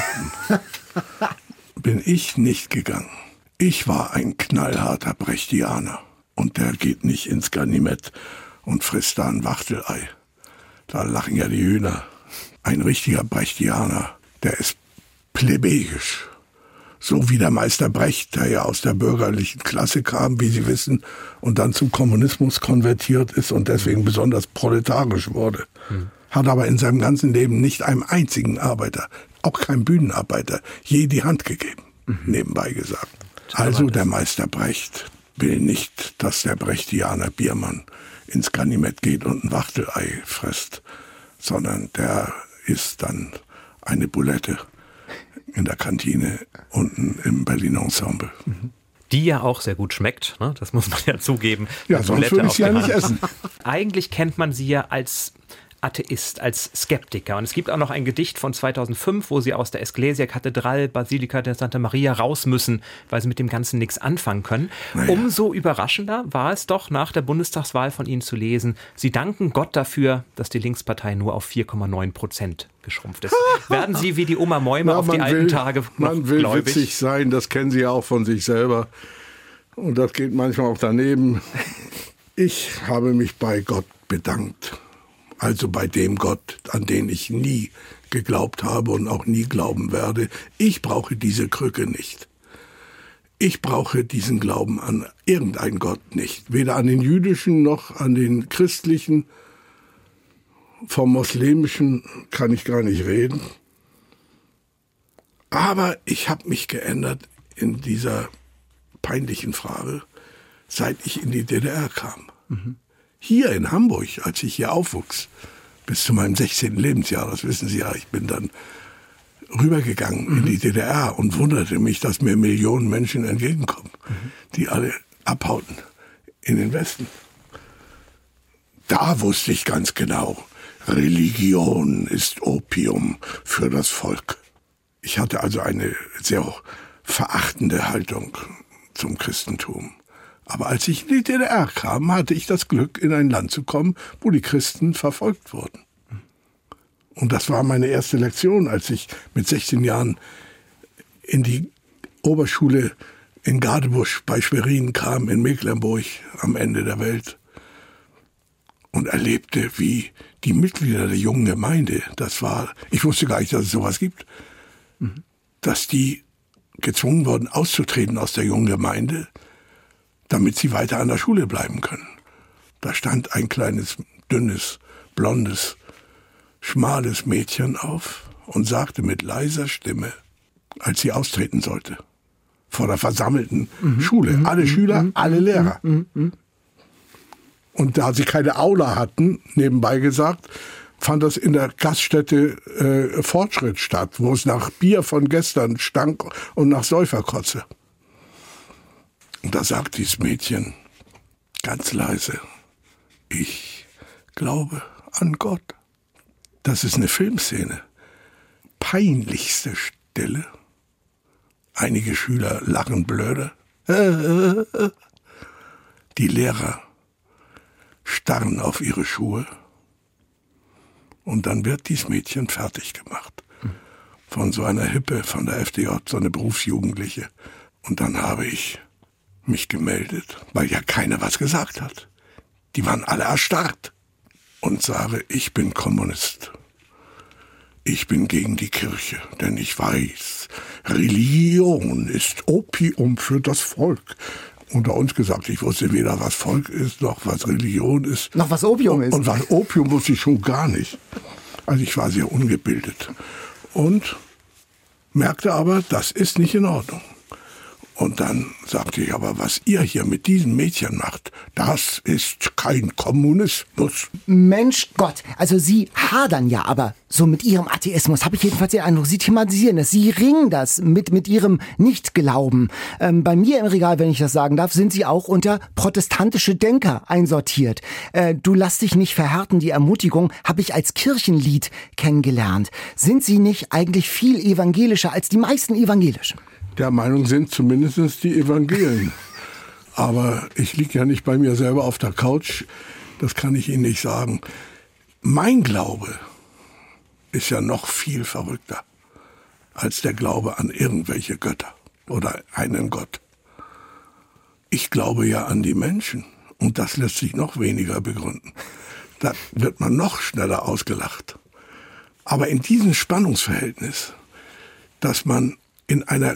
bin ich nicht gegangen. Ich war ein knallharter Brechtianer. Und der geht nicht ins Ganymed und frisst da ein Wachtelei. Da lachen ja die Hühner. Ein richtiger Brechtianer, der ist plebejisch. So wie der Meister Brecht, der ja aus der bürgerlichen Klasse kam, wie Sie wissen, und dann zum Kommunismus konvertiert ist und deswegen besonders proletarisch wurde. Hat aber in seinem ganzen Leben nicht einem einzigen Arbeiter, auch keinem Bühnenarbeiter, je die Hand gegeben, nebenbei gesagt. Also der Meister Brecht will nicht, dass der Brechtianer Biermann ins Ganymed geht und ein Wachtelei frisst, sondern der isst dann eine Boulette in der Kantine unten im Berliner Ensemble. Die ja auch sehr gut schmeckt, ne? Das muss man ja zugeben. Ja, sonst würde ich sie ja nicht essen. Eigentlich kennt man sie ja als Atheist, als Skeptiker. Und es gibt auch noch ein Gedicht von 2005, wo sie aus der Ecclesia-Kathedrale Basilika de Santa Maria raus müssen, weil sie mit dem Ganzen nichts anfangen können. Naja. Umso überraschender war es doch, nach der Bundestagswahl von Ihnen zu lesen, Sie danken Gott dafür, dass die Linkspartei nur auf 4,9% geschrumpft ist. Werden Sie wie die Oma Mäume auf die alten Tage noch man will gläubig? Witzig sein, das kennen Sie ja auch von sich selber. Und das geht manchmal auch daneben. Ich habe mich bei Gott bedankt. Also bei dem Gott, an den ich nie geglaubt habe und auch nie glauben werde. Ich brauche diese Krücke nicht. Ich brauche diesen Glauben an irgendeinen Gott nicht. Weder an den jüdischen noch an den christlichen. Vom muslimischen kann ich gar nicht reden. Aber ich habe mich geändert in dieser peinlichen Frage, seit ich in die DDR kam. Hier in Hamburg, als ich hier aufwuchs, bis zu meinem 16. Lebensjahr, das wissen Sie ja, ich bin dann rübergegangen in die DDR und wunderte mich, dass mir Millionen Menschen entgegenkommen, die alle abhauten in den Westen. Da wusste ich ganz genau, Religion ist Opium für das Volk. Ich hatte also eine sehr verachtende Haltung zum Christentum. Aber als ich in die DDR kam, hatte ich das Glück, in ein Land zu kommen, wo die Christen verfolgt wurden. Und das war meine erste Lektion, als ich mit 16 Jahren in die Oberschule in Gadebusch bei Schwerin kam, in Mecklenburg, am Ende der Welt. Und erlebte, wie die Mitglieder der jungen Gemeinde, ich wusste gar nicht, dass es sowas gibt, dass die gezwungen wurden, auszutreten aus der jungen Gemeinde, damit sie weiter an der Schule bleiben können. Da stand ein kleines, dünnes, blondes, schmales Mädchen auf und sagte mit leiser Stimme, als sie austreten sollte, vor der versammelten Schule, alle Schüler, alle Lehrer. Und da sie keine Aula hatten, nebenbei gesagt, fand das in der Gaststätte Fortschritt statt, wo es nach Bier von gestern stank und nach Säuferkotze. Und da sagt dieses Mädchen ganz leise, ich glaube an Gott. Das ist eine Filmszene. Peinlichste Stille. Einige Schüler lachen blöde. Die Lehrer starren auf ihre Schuhe. Und dann wird dieses Mädchen fertig gemacht. Von so einer Hippe, von der FDJ, so eine Berufsjugendliche. Und dann habe ich mich gemeldet, weil ja keiner was gesagt hat. Die waren alle erstarrt. Und sage, ich bin Kommunist. Ich bin gegen die Kirche, denn ich weiß, Religion ist Opium für das Volk. Unter uns gesagt, ich wusste weder, was Volk ist, noch was Religion ist. Noch was Opium ist. Und was Opium wusste ich schon gar nicht. Also ich war sehr ungebildet. Und merkte aber, das ist nicht in Ordnung. Und dann sagte ich, aber was ihr hier mit diesen Mädchen macht, das ist kein Kommunismus. Mensch Gott, also Sie hadern ja aber so mit Ihrem Atheismus, habe ich jedenfalls den Eindruck. Sie thematisieren das, Sie ringen das mit Ihrem Nichtglauben. Bei mir im Regal, wenn ich das sagen darf, sind Sie auch unter protestantische Denker einsortiert. Du lass dich nicht verhärten, die Ermutigung habe ich als Kirchenlied kennengelernt. Sind Sie nicht eigentlich viel evangelischer als die meisten Evangelischen? Der Meinung sind zumindest die Evangelien. Aber ich liege ja nicht bei mir selber auf der Couch. Das kann ich Ihnen nicht sagen. Mein Glaube ist ja noch viel verrückter als der Glaube an irgendwelche Götter oder einen Gott. Ich glaube ja an die Menschen. Und das lässt sich noch weniger begründen. Da wird man noch schneller ausgelacht. Aber in diesem Spannungsverhältnis, dass man in einer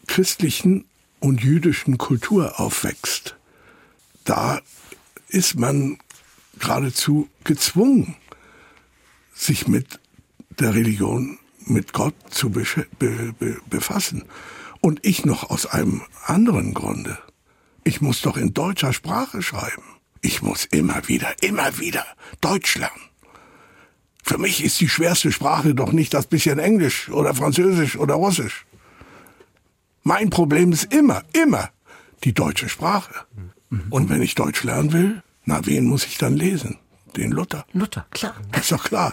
christlichen und jüdischen Kultur aufwächst, da ist man geradezu gezwungen, sich mit der Religion, mit Gott zu befassen. Und ich noch aus einem anderen Grunde. Ich muss doch in deutscher Sprache schreiben. Ich muss immer wieder Deutsch lernen. Für mich ist die schwerste Sprache doch nicht das bisschen Englisch oder Französisch oder Russisch. Mein Problem ist immer die deutsche Sprache. Und wenn ich Deutsch lernen will, na, wen muss ich dann lesen? Den Luther. Luther, klar. Das ist doch klar.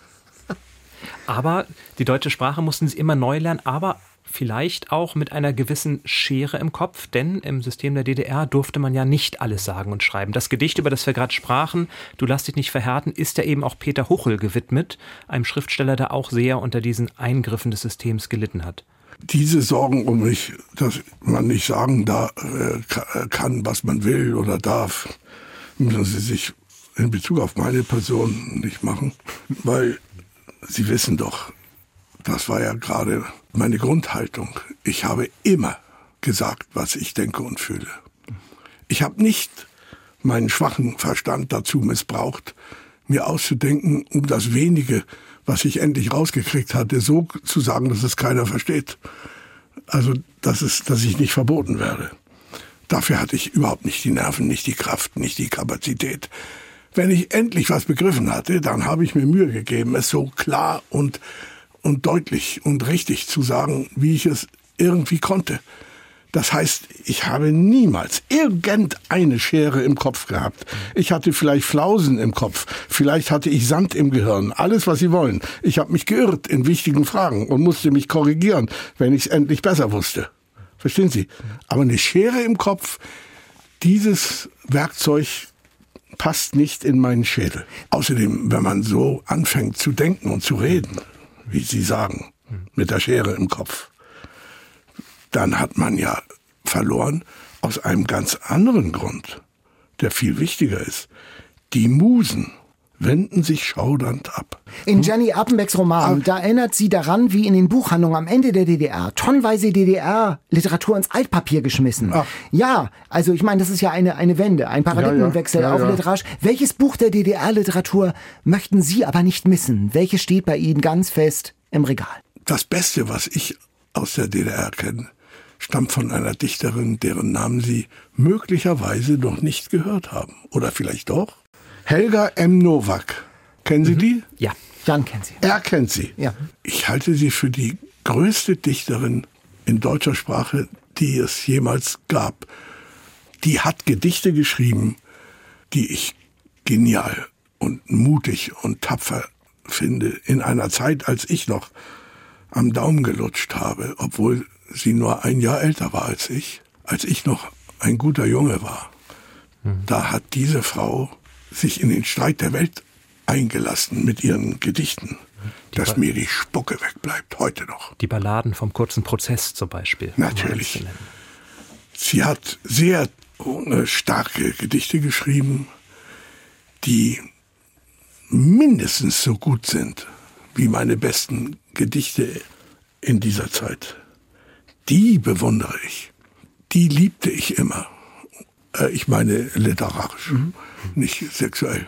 Aber die deutsche Sprache mussten Sie immer neu lernen, aber vielleicht auch mit einer gewissen Schere im Kopf, denn im System der DDR durfte man ja nicht alles sagen und schreiben. Das Gedicht, über das wir gerade sprachen, Du lass dich nicht verhärten, ist ja eben auch Peter Huchel gewidmet, einem Schriftsteller, der auch sehr unter diesen Eingriffen des Systems gelitten hat. Diese Sorgen um mich, dass man nicht sagen kann, was man will oder darf, müssen Sie sich in Bezug auf meine Person nicht machen, weil Sie wissen doch, das war ja gerade meine Grundhaltung. Ich habe immer gesagt, was ich denke und fühle. Ich habe nicht meinen schwachen Verstand dazu missbraucht, mir auszudenken, um das Wenige, was ich endlich rausgekriegt hatte, so zu sagen, dass es keiner versteht. Also, dass ich nicht verboten werde. Dafür hatte ich überhaupt nicht die Nerven, nicht die Kraft, nicht die Kapazität. Wenn ich endlich was begriffen hatte, dann habe ich mir Mühe gegeben, es so klar und deutlich und richtig zu sagen, wie ich es irgendwie konnte. Das heißt, ich habe niemals irgendeine Schere im Kopf gehabt. Ich hatte vielleicht Flausen im Kopf, vielleicht hatte ich Sand im Gehirn, alles, was Sie wollen. Ich habe mich geirrt in wichtigen Fragen und musste mich korrigieren, wenn ich es endlich besser wusste. Verstehen Sie? Aber eine Schere im Kopf, dieses Werkzeug passt nicht in meinen Schädel. Außerdem, wenn man so anfängt zu denken und zu reden, wie Sie sagen, mit der Schere im Kopf, dann hat man ja verloren aus einem ganz anderen Grund, der viel wichtiger ist. Die Musen wenden sich schaudernd ab. In Jenny Erpenbecks Roman, da erinnert sie daran, wie in den Buchhandlungen am Ende der DDR tonnenweise DDR-Literatur ins Altpapier geschmissen. Ach. Ja, also ich meine, das ist ja eine Wende, ein Paradigmenwechsel auf literarisch. Welches Buch der DDR-Literatur möchten Sie aber nicht missen? Welches steht bei Ihnen ganz fest im Regal? Das Beste, was ich aus der DDR kenne, stammt von einer Dichterin, deren Namen Sie möglicherweise noch nicht gehört haben. Oder vielleicht doch? Helga M. Nowak. Kennen Sie die? Ja. Jan kennt sie. Er kennt sie. Ja. Ich halte sie für die größte Dichterin in deutscher Sprache, die es jemals gab. Die hat Gedichte geschrieben, die ich genial und mutig und tapfer finde. In einer Zeit, als ich noch am Daumen gelutscht habe, obwohl sie nur ein Jahr älter war als ich noch ein guter Junge war. Da hat diese Frau sich in den Streit der Welt eingelassen mit ihren Gedichten, dass mir die Spucke wegbleibt, heute noch. Die Balladen vom kurzen Prozess zum Beispiel. Natürlich. Sie hat sehr starke Gedichte geschrieben, die mindestens so gut sind wie meine besten Gedichte in dieser Zeit. Die bewundere ich. Die liebte ich immer. Ich meine literarisch, nicht sexuell.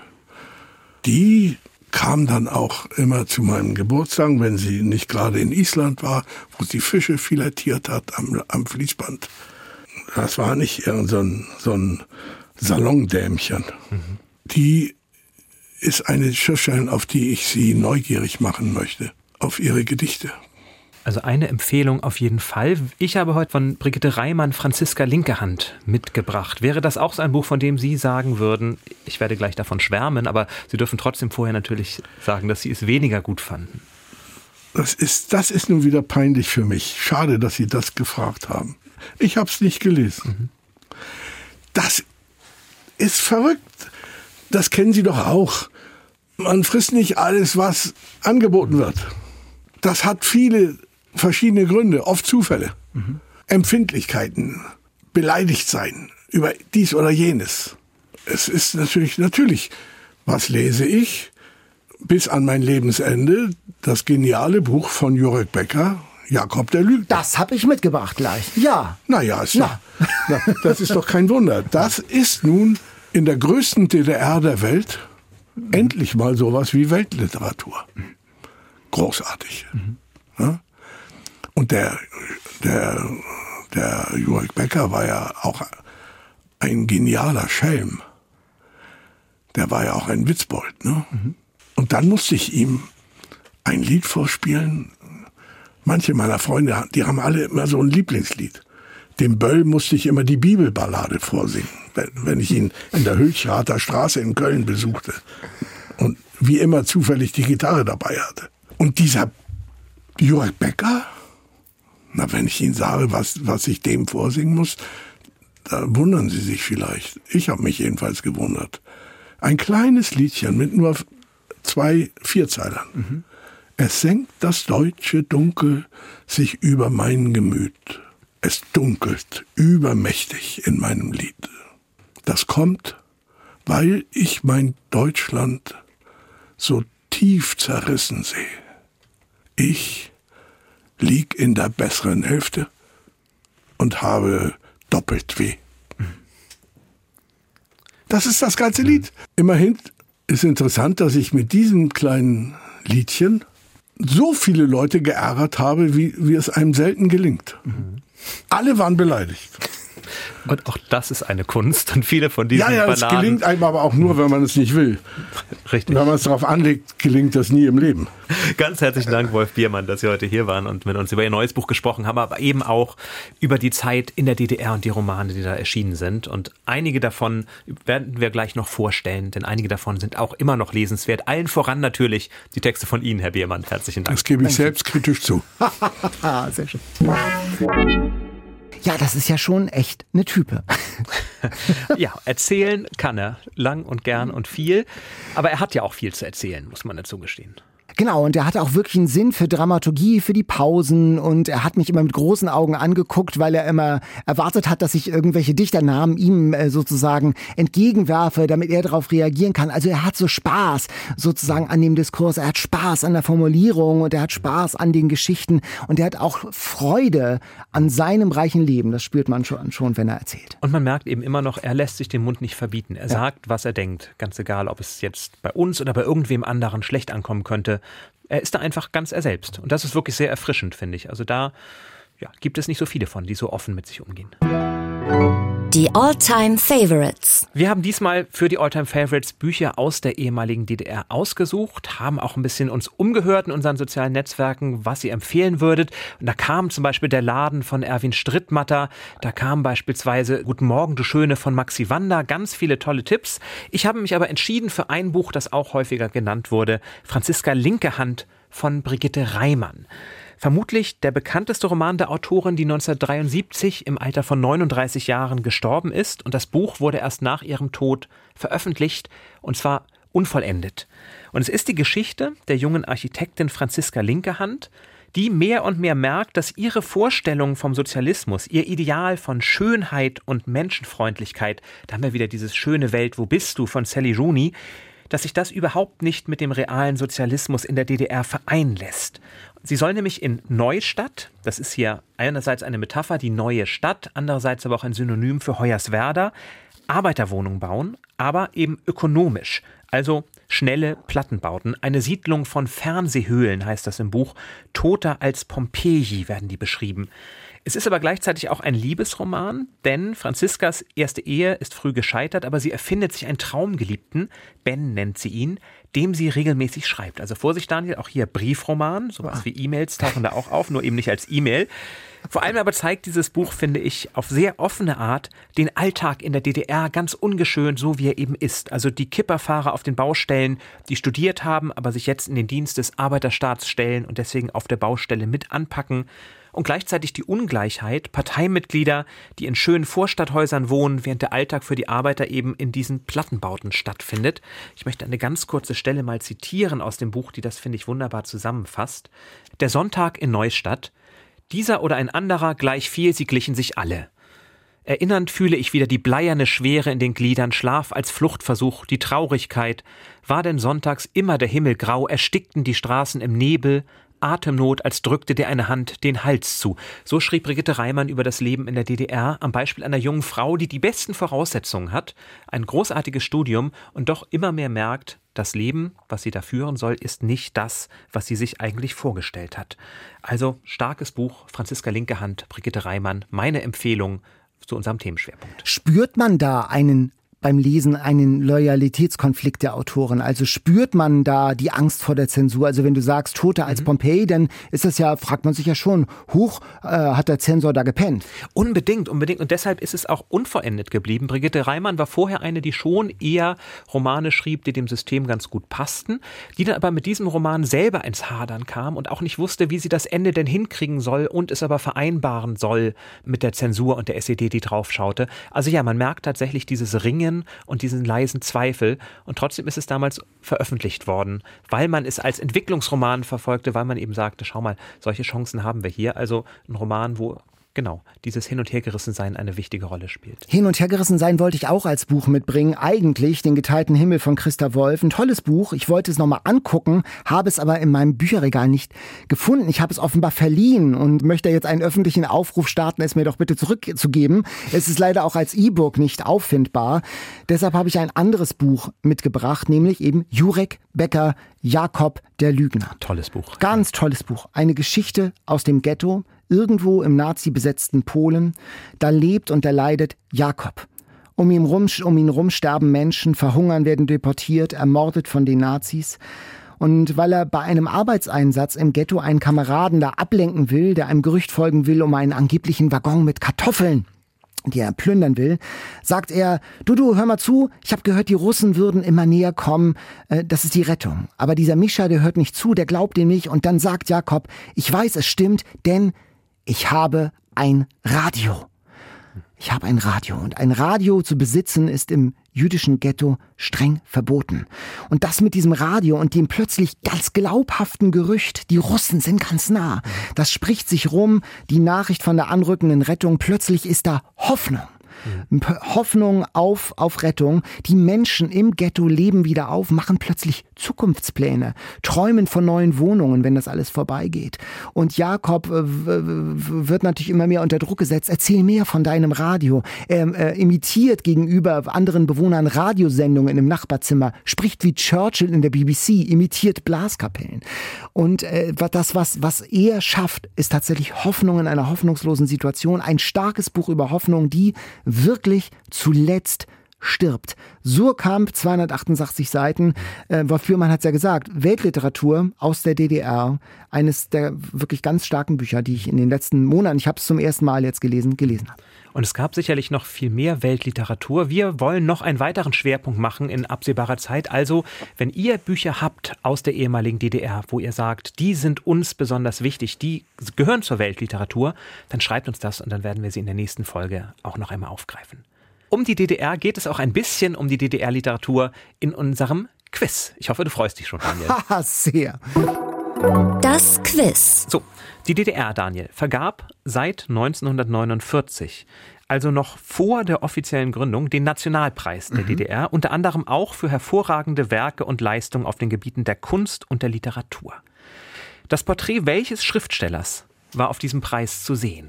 Die kam dann auch immer zu meinem Geburtstag, wenn sie nicht gerade in Island war, wo sie Fische filetiert hat am Fließband. Das war nicht irgend so ein Salondämchen. Die ist eine Schriftstellerin, auf die ich Sie neugierig machen möchte, auf ihre Gedichte. Also eine Empfehlung auf jeden Fall. Ich habe heute von Brigitte Reimann Franziska Linkehand mitgebracht. Wäre das auch so ein Buch, von dem Sie sagen würden, ich werde gleich davon schwärmen, aber Sie dürfen trotzdem vorher natürlich sagen, dass Sie es weniger gut fanden? Das ist nun wieder peinlich für mich. Schade, dass Sie das gefragt haben. Ich habe es nicht gelesen. Das ist verrückt. Das kennen Sie doch auch. Man frisst nicht alles, was angeboten wird. Das hat viele verschiedene Gründe, oft Zufälle, Empfindlichkeiten, beleidigt sein über dies oder jenes. Es ist natürlich, was lese ich? Bis an mein Lebensende das geniale Buch von Jurek Becker, Jakob der Lügner. Das habe ich mitgebracht gleich. Ja. Naja, das ist doch kein Wunder. Das ist nun in der größten DDR der Welt endlich mal sowas wie Weltliteratur. Großartig. Ja? Und der Jurek Becker war ja auch ein genialer Schelm. Der war ja auch ein Witzbold. Ne? Und dann musste ich ihm ein Lied vorspielen. Manche meiner Freunde, die haben alle immer so ein Lieblingslied. Dem Böll musste ich immer die Bibelballade vorsingen, wenn ich ihn in der Hülchrather Straße in Köln besuchte. Und wie immer zufällig die Gitarre dabei hatte. Und dieser Jurek Becker, na, wenn ich Ihnen sage, was ich dem vorsingen muss, da wundern Sie sich vielleicht. Ich habe mich jedenfalls gewundert. Ein kleines Liedchen mit nur 2 Vierzeilern. Es senkt das deutsche Dunkel sich über mein Gemüt. Es dunkelt übermächtig in meinem Lied. Das kommt, weil ich mein Deutschland so tief zerrissen sehe. Ich lieg in der besseren Hälfte und habe doppelt weh. Das ist das ganze Lied. Immerhin ist interessant, dass ich mit diesem kleinen Liedchen so viele Leute geärgert habe, wie es einem selten gelingt. Alle waren beleidigt. Und auch das ist eine Kunst und viele von diesen Bananen... Ja, es gelingt einem aber auch nur, wenn man es nicht will. Richtig. Wenn man es darauf anlegt, gelingt das nie im Leben. Ganz herzlichen Dank, Wolf Biermann, dass Sie heute hier waren und mit uns über Ihr neues Buch gesprochen haben, aber eben auch über die Zeit in der DDR und die Romane, die da erschienen sind. Und einige davon werden wir gleich noch vorstellen, denn einige davon sind auch immer noch lesenswert. Allen voran natürlich die Texte von Ihnen, Herr Biermann. Herzlichen Dank. Das gebe ich selbstkritisch zu. Sehr schön. Ja, das ist ja schon echt eine Type. Ja, erzählen kann er lang und gern und viel, aber er hat ja auch viel zu erzählen, muss man dazu gestehen. Genau, und er hatte auch wirklich einen Sinn für Dramaturgie, für die Pausen, und er hat mich immer mit großen Augen angeguckt, weil er immer erwartet hat, dass ich irgendwelche Dichternamen ihm sozusagen entgegenwerfe, damit er darauf reagieren kann. Also er hat so Spaß sozusagen an dem Diskurs, er hat Spaß an der Formulierung und er hat Spaß an den Geschichten und er hat auch Freude an seinem reichen Leben. Das spürt man schon, wenn er erzählt. Und man merkt eben immer noch, er lässt sich den Mund nicht verbieten. Er sagt, was er denkt, ganz egal, ob es jetzt bei uns oder bei irgendwem anderen schlecht ankommen könnte. Er ist da einfach ganz er selbst. Und das ist wirklich sehr erfrischend, finde ich. Also da gibt es nicht so viele von, die so offen mit sich umgehen. Die All-Time Favorites. Wir haben diesmal für die All-Time Favorites Bücher aus der ehemaligen DDR ausgesucht, haben auch ein bisschen uns umgehört in unseren sozialen Netzwerken, was ihr empfehlen würdet. Und da kam zum Beispiel der Laden von Erwin Strittmatter, da kam beispielsweise Guten Morgen, du Schöne von Maxi Wander, ganz viele tolle Tipps. Ich habe mich aber entschieden für ein Buch, das auch häufiger genannt wurde, Franziska Linkehand von Brigitte Reimann. Vermutlich der bekannteste Roman der Autorin, die 1973 im Alter von 39 Jahren gestorben ist. Und das Buch wurde erst nach ihrem Tod veröffentlicht, und zwar unvollendet. Und es ist die Geschichte der jungen Architektin Franziska Linkehand, die mehr und mehr merkt, dass ihre Vorstellung vom Sozialismus, ihr Ideal von Schönheit und Menschenfreundlichkeit, da haben wir wieder dieses schöne Welt, wo bist du von Sally Rooney, dass sich das überhaupt nicht mit dem realen Sozialismus in der DDR vereinen lässt. Sie soll nämlich in Neustadt, das ist hier einerseits eine Metapher, die neue Stadt, andererseits aber auch ein Synonym für Hoyerswerda, Arbeiterwohnungen bauen, aber eben ökonomisch, also schnelle Plattenbauten. Eine Siedlung von Fernsehhöhlen heißt das im Buch. Toter als Pompeji werden die beschrieben. Es ist aber gleichzeitig auch ein Liebesroman, denn Franziskas erste Ehe ist früh gescheitert, aber sie erfindet sich einen Traumgeliebten, Ben nennt sie ihn, dem sie regelmäßig schreibt. Also Vorsicht, Daniel, auch hier Briefroman, sowas wie E-Mails tauchen da auch auf, nur eben nicht als E-Mail. Vor allem aber zeigt dieses Buch, finde ich, auf sehr offene Art den Alltag in der DDR ganz ungeschönt, so wie er eben ist. Also die Kipperfahrer auf den Baustellen, die studiert haben, aber sich jetzt in den Dienst des Arbeiterstaats stellen und deswegen auf der Baustelle mit anpacken. Und gleichzeitig die Ungleichheit, Parteimitglieder, die in schönen Vorstadthäusern wohnen, während der Alltag für die Arbeiter eben in diesen Plattenbauten stattfindet. Ich möchte eine ganz kurze Stelle mal zitieren aus dem Buch, die das, finde ich, wunderbar zusammenfasst. Der Sonntag in Neustadt. Dieser oder ein anderer, gleich viel, sie glichen sich alle. Erinnernd fühle ich wieder die bleierne Schwere in den Gliedern, Schlaf als Fluchtversuch, die Traurigkeit. War denn sonntags immer der Himmel grau, erstickten die Straßen im Nebel, Atemnot, als drückte dir eine Hand den Hals zu. So schrieb Brigitte Reimann über das Leben in der DDR am Beispiel einer jungen Frau, die die besten Voraussetzungen hat, ein großartiges Studium und doch immer mehr merkt, das Leben, was sie da führen soll, ist nicht das, was sie sich eigentlich vorgestellt hat. Also starkes Buch, Franziska Linkehand, Brigitte Reimann, meine Empfehlung zu unserem Themenschwerpunkt. Spürt man da beim Lesen einen Loyalitätskonflikt der Autorin? Also spürt man da die Angst vor der Zensur? Also wenn du sagst, Tote als Pompeji, dann ist das ja, fragt man sich ja schon, hat der Zensor da gepennt? Unbedingt. Und deshalb ist es auch unvollendet geblieben. Brigitte Reimann war vorher eine, die schon eher Romane schrieb, die dem System ganz gut passten, die dann aber mit diesem Roman selber ins Hadern kam und auch nicht wusste, wie sie das Ende denn hinkriegen soll und es aber vereinbaren soll mit der Zensur und der SED, die draufschaute. Also ja, man merkt tatsächlich dieses Ringen und diesen leisen Zweifel. Und trotzdem ist es damals veröffentlicht worden, weil man es als Entwicklungsroman verfolgte, weil man eben sagte, schau mal, solche Chancen haben wir hier. Also ein Roman, wo genau dieses Hin- und Hergerissensein eine wichtige Rolle spielt. Hin- und Hergerissensein wollte ich auch als Buch mitbringen. Eigentlich Den geteilten Himmel von Christa Wolf. Ein tolles Buch. Ich wollte es nochmal angucken, habe es aber in meinem Bücherregal nicht gefunden. Ich habe es offenbar verliehen und möchte jetzt einen öffentlichen Aufruf starten, es mir doch bitte zurückzugeben. Es ist leider auch als E-Book nicht auffindbar. Deshalb habe ich ein anderes Buch mitgebracht, nämlich eben Jurek Becker, Jakob der Lügner. Tolles Buch. Ganz tolles Buch. Eine Geschichte aus dem Ghetto, irgendwo im nazi-besetzten Polen. Da lebt und leidet Jakob. Um ihn rum sterben Menschen, verhungern, werden deportiert, ermordet von den Nazis. Und weil er bei einem Arbeitseinsatz im Ghetto einen Kameraden da ablenken will, der einem Gerücht folgen will um einen angeblichen Waggon mit Kartoffeln, die er plündern will, sagt er, du, hör mal zu, ich habe gehört, die Russen würden immer näher kommen, das ist die Rettung. Aber dieser Mischa, der hört nicht zu, der glaubt ihm nicht und dann sagt Jakob, ich weiß, es stimmt, denn ich habe ein Radio. Ich habe ein Radio und ein Radio zu besitzen ist im jüdischen Ghetto streng verboten. Und das mit diesem Radio und dem plötzlich ganz glaubhaften Gerücht, die Russen sind ganz nah. Das spricht sich rum, die Nachricht von der anrückenden Rettung, plötzlich ist da Hoffnung. Hoffnung auf Rettung. Die Menschen im Ghetto leben wieder auf, machen plötzlich Zukunftspläne, träumen von neuen Wohnungen, wenn das alles vorbeigeht. Und Jakob wird natürlich immer mehr unter Druck gesetzt. Erzähl mehr von deinem Radio. Er imitiert gegenüber anderen Bewohnern Radiosendungen im Nachbarzimmer, spricht wie Churchill in der BBC, imitiert Blaskapellen. Und das, was er schafft, ist tatsächlich Hoffnung in einer hoffnungslosen Situation. Ein starkes Buch über Hoffnung, die wirklich zuletzt stirbt. Surkamp, 288 Seiten, Fürmann hat es ja gesagt, Weltliteratur aus der DDR, eines der wirklich ganz starken Bücher, die ich in den letzten Monaten, ich habe es zum ersten Mal jetzt gelesen habe. Und es gab sicherlich noch viel mehr Weltliteratur. Wir wollen noch einen weiteren Schwerpunkt machen in absehbarer Zeit. Also, wenn ihr Bücher habt aus der ehemaligen DDR, wo ihr sagt, die sind uns besonders wichtig, die gehören zur Weltliteratur, dann schreibt uns das und dann werden wir sie in der nächsten Folge auch noch einmal aufgreifen. Um die DDR geht es auch ein bisschen um die DDR-Literatur in unserem Quiz. Ich hoffe, du freust dich schon, Daniel. Haha, sehr. Das Quiz. So, die DDR, Daniel, vergab seit 1949, also noch vor der offiziellen Gründung, den Nationalpreis der DDR, unter anderem auch für hervorragende Werke und Leistungen auf den Gebieten der Kunst und der Literatur. Das Porträt welches Schriftstellers war auf diesem Preis zu sehen?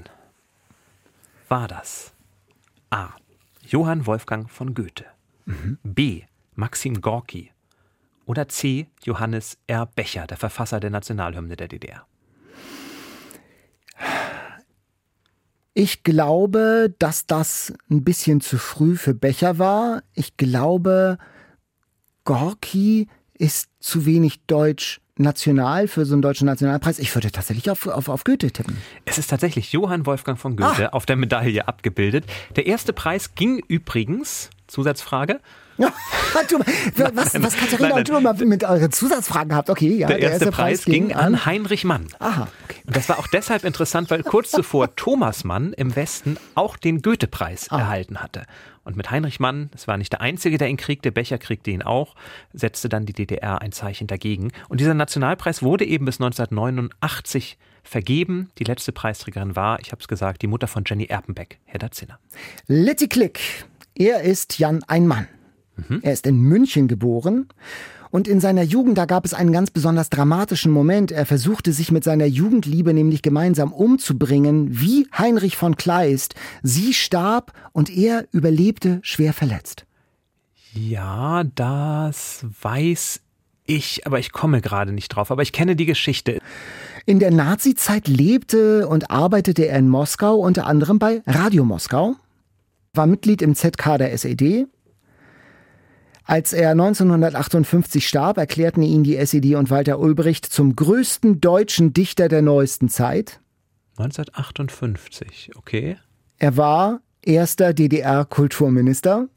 War das A. Johann Wolfgang von Goethe, B. Maxim Gorki oder C. Johannes R. Becher, der Verfasser der Nationalhymne der DDR? Ich glaube, dass das ein bisschen zu früh für Becher war. Ich glaube, Gorki ist zu wenig deutsch national für so einen deutschen Nationalpreis. Ich würde tatsächlich auf Goethe tippen. Es ist tatsächlich Johann Wolfgang von Goethe auf der Medaille abgebildet. Der erste Preis ging übrigens, Zusatzfrage. Ja, was Katharina und du mal mit euren Zusatzfragen habt. Okay, ja, der erste Preis ging an Heinrich Mann. Aha, okay. Und das war auch deshalb interessant, weil kurz zuvor Thomas Mann im Westen auch den Goethe-Preis erhalten hatte. Und mit Heinrich Mann, das war nicht der Einzige, der ihn kriegte, Becher kriegte ihn auch, setzte dann die DDR ein Zeichen dagegen. Und dieser Nationalpreis wurde eben bis 1989 vergeben. Die letzte Preisträgerin war, ich habe es gesagt, die Mutter von Jenny Erpenbeck, Hedda Zinner. Litti Klick, er ist Jan ein Mann. Er ist in München geboren Und in seiner Jugend, da gab es einen ganz besonders dramatischen Moment. Er versuchte sich mit seiner Jugendliebe nämlich gemeinsam umzubringen, wie Heinrich von Kleist. Sie starb und er überlebte schwer verletzt. Ja, das weiß ich, aber ich komme gerade nicht drauf. Aber ich kenne die Geschichte. In der Nazizeit lebte und arbeitete er in Moskau, unter anderem bei Radio Moskau, war Mitglied im ZK der SED. Als er 1958 starb, erklärten ihn die SED und Walter Ulbricht zum größten deutschen Dichter der neuesten Zeit. 1958, okay. Er war erster DDR-Kulturminister.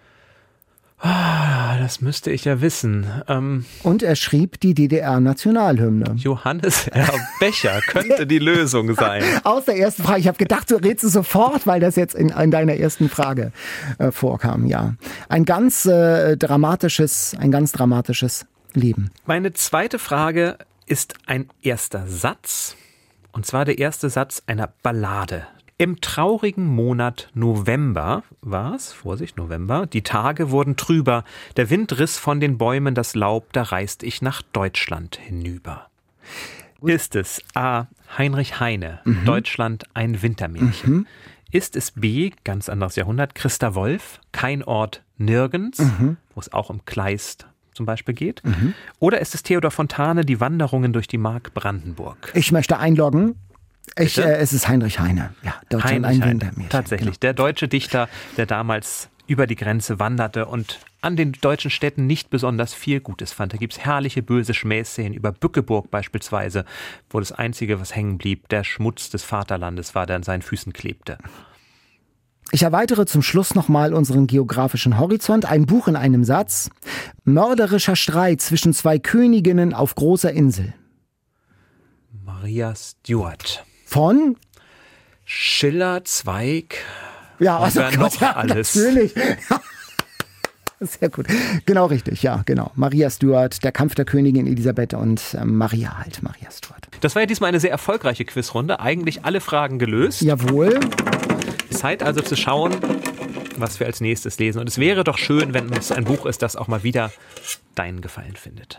Das müsste ich ja wissen. Und er schrieb die DDR-Nationalhymne. Johannes R. Becher könnte die Lösung sein. Aus der ersten Frage. Ich habe gedacht, du redest es sofort, weil das jetzt in deiner ersten Frage vorkam. Ja, ein ganz dramatisches Leben. Meine zweite Frage ist ein erster Satz. Und zwar der erste Satz einer Ballade. Im traurigen Monat November war es, Vorsicht, November, die Tage wurden trüber, der Wind riss von den Bäumen das Laub, da reist ich nach Deutschland hinüber. Ist es A. Heinrich Heine, Deutschland ein Wintermärchen? Ist es B. Ganz anderes Jahrhundert, Christa Wolf, Kein Ort nirgends, wo es auch um Kleist zum Beispiel geht? Oder ist es Theodor Fontane, die Wanderungen durch die Mark Brandenburg? Ich möchte einloggen. Es ist Heinrich Heine. Ja, Deutschland ein Wintermärchen. Tatsächlich, der deutsche Dichter, der damals über die Grenze wanderte und an den deutschen Städten nicht besonders viel Gutes fand. Da gibt es herrliche böse Schmähszenen über Bückeburg beispielsweise, wo das Einzige, was hängen blieb, der Schmutz des Vaterlandes war, der an seinen Füßen klebte. Ich erweitere zum Schluss nochmal unseren geografischen Horizont. Ein Buch in einem Satz. Mörderischer Streit zwischen zwei Königinnen auf großer Insel. Maria Stuart. Von? Schiller, Zweig. Ja, also noch ja, alles. Natürlich. Sehr gut. Genau richtig, ja, genau. Maria Stuart, der Kampf der Königin Elisabeth und Maria Stuart. Das war ja diesmal eine sehr erfolgreiche Quizrunde. Eigentlich alle Fragen gelöst. Jawohl. Zeit also zu schauen, was wir als nächstes lesen. Und es wäre doch schön, wenn es ein Buch ist, das auch mal wieder deinen Gefallen findet.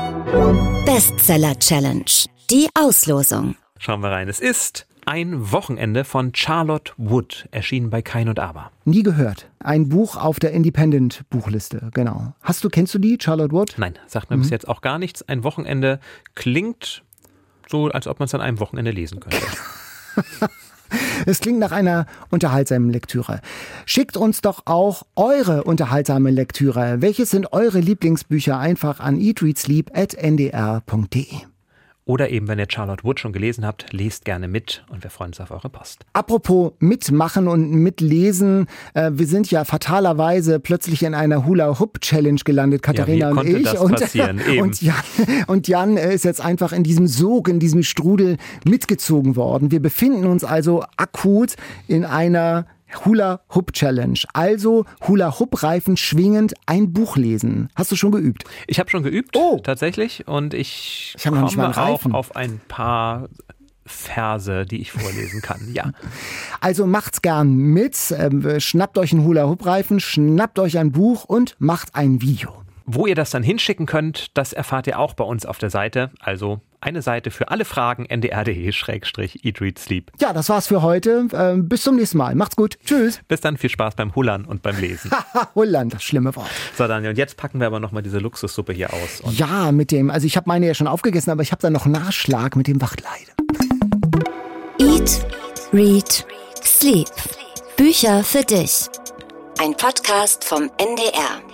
Bestseller Challenge. Die Auslosung. Schauen wir rein. Es ist Ein Wochenende von Charlotte Wood, erschienen bei Kein und Aber. Nie gehört. Ein Buch auf der Independent-Buchliste, genau. Kennst du die, Charlotte Wood? Nein, sagt mir bis jetzt auch gar nichts. Ein Wochenende klingt so, als ob man es an einem Wochenende lesen könnte. Es klingt nach einer unterhaltsamen Lektüre. Schickt uns doch auch eure unterhaltsame Lektüre. Welches sind eure Lieblingsbücher? Einfach an eatreadsleep@ndr.de. Oder eben, wenn ihr Charlotte Wood schon gelesen habt, lest gerne mit und wir freuen uns auf eure Post. Apropos mitmachen und mitlesen, wir sind ja fatalerweise plötzlich in einer Hula-Hoop-Challenge gelandet, Katharina und ich. Das passieren? Eben. Und Jan ist jetzt einfach in diesem Sog, in diesem Strudel mitgezogen worden. Wir befinden uns also akut in einer Hula-Hoop-Challenge. Also Hula-Hoop-Reifen schwingend ein Buch lesen. Hast du schon geübt? Ich habe schon geübt, tatsächlich. Und ich komme auch auf ein paar Verse, die ich vorlesen kann. Ja. Also macht's gern mit. Schnappt euch einen Hula-Hoop-Reifen, schnappt euch ein Buch und macht ein Video. Wo ihr das dann hinschicken könnt, das erfahrt ihr auch bei uns auf der Seite. Also eine Seite für alle Fragen, ndr.de/eatreadsleep. Ja, das war's für heute. Bis zum nächsten Mal. Macht's gut. Tschüss. Bis dann, viel Spaß beim Hullern und beim Lesen. Hullern, das schlimme Wort. So, Daniel, und jetzt packen wir aber nochmal diese Luxussuppe hier aus. Und ja, also ich habe meine ja schon aufgegessen, aber ich habe da noch Nachschlag mit dem Wachtelei. Eat, Read, Sleep. Bücher für dich. Ein Podcast vom NDR.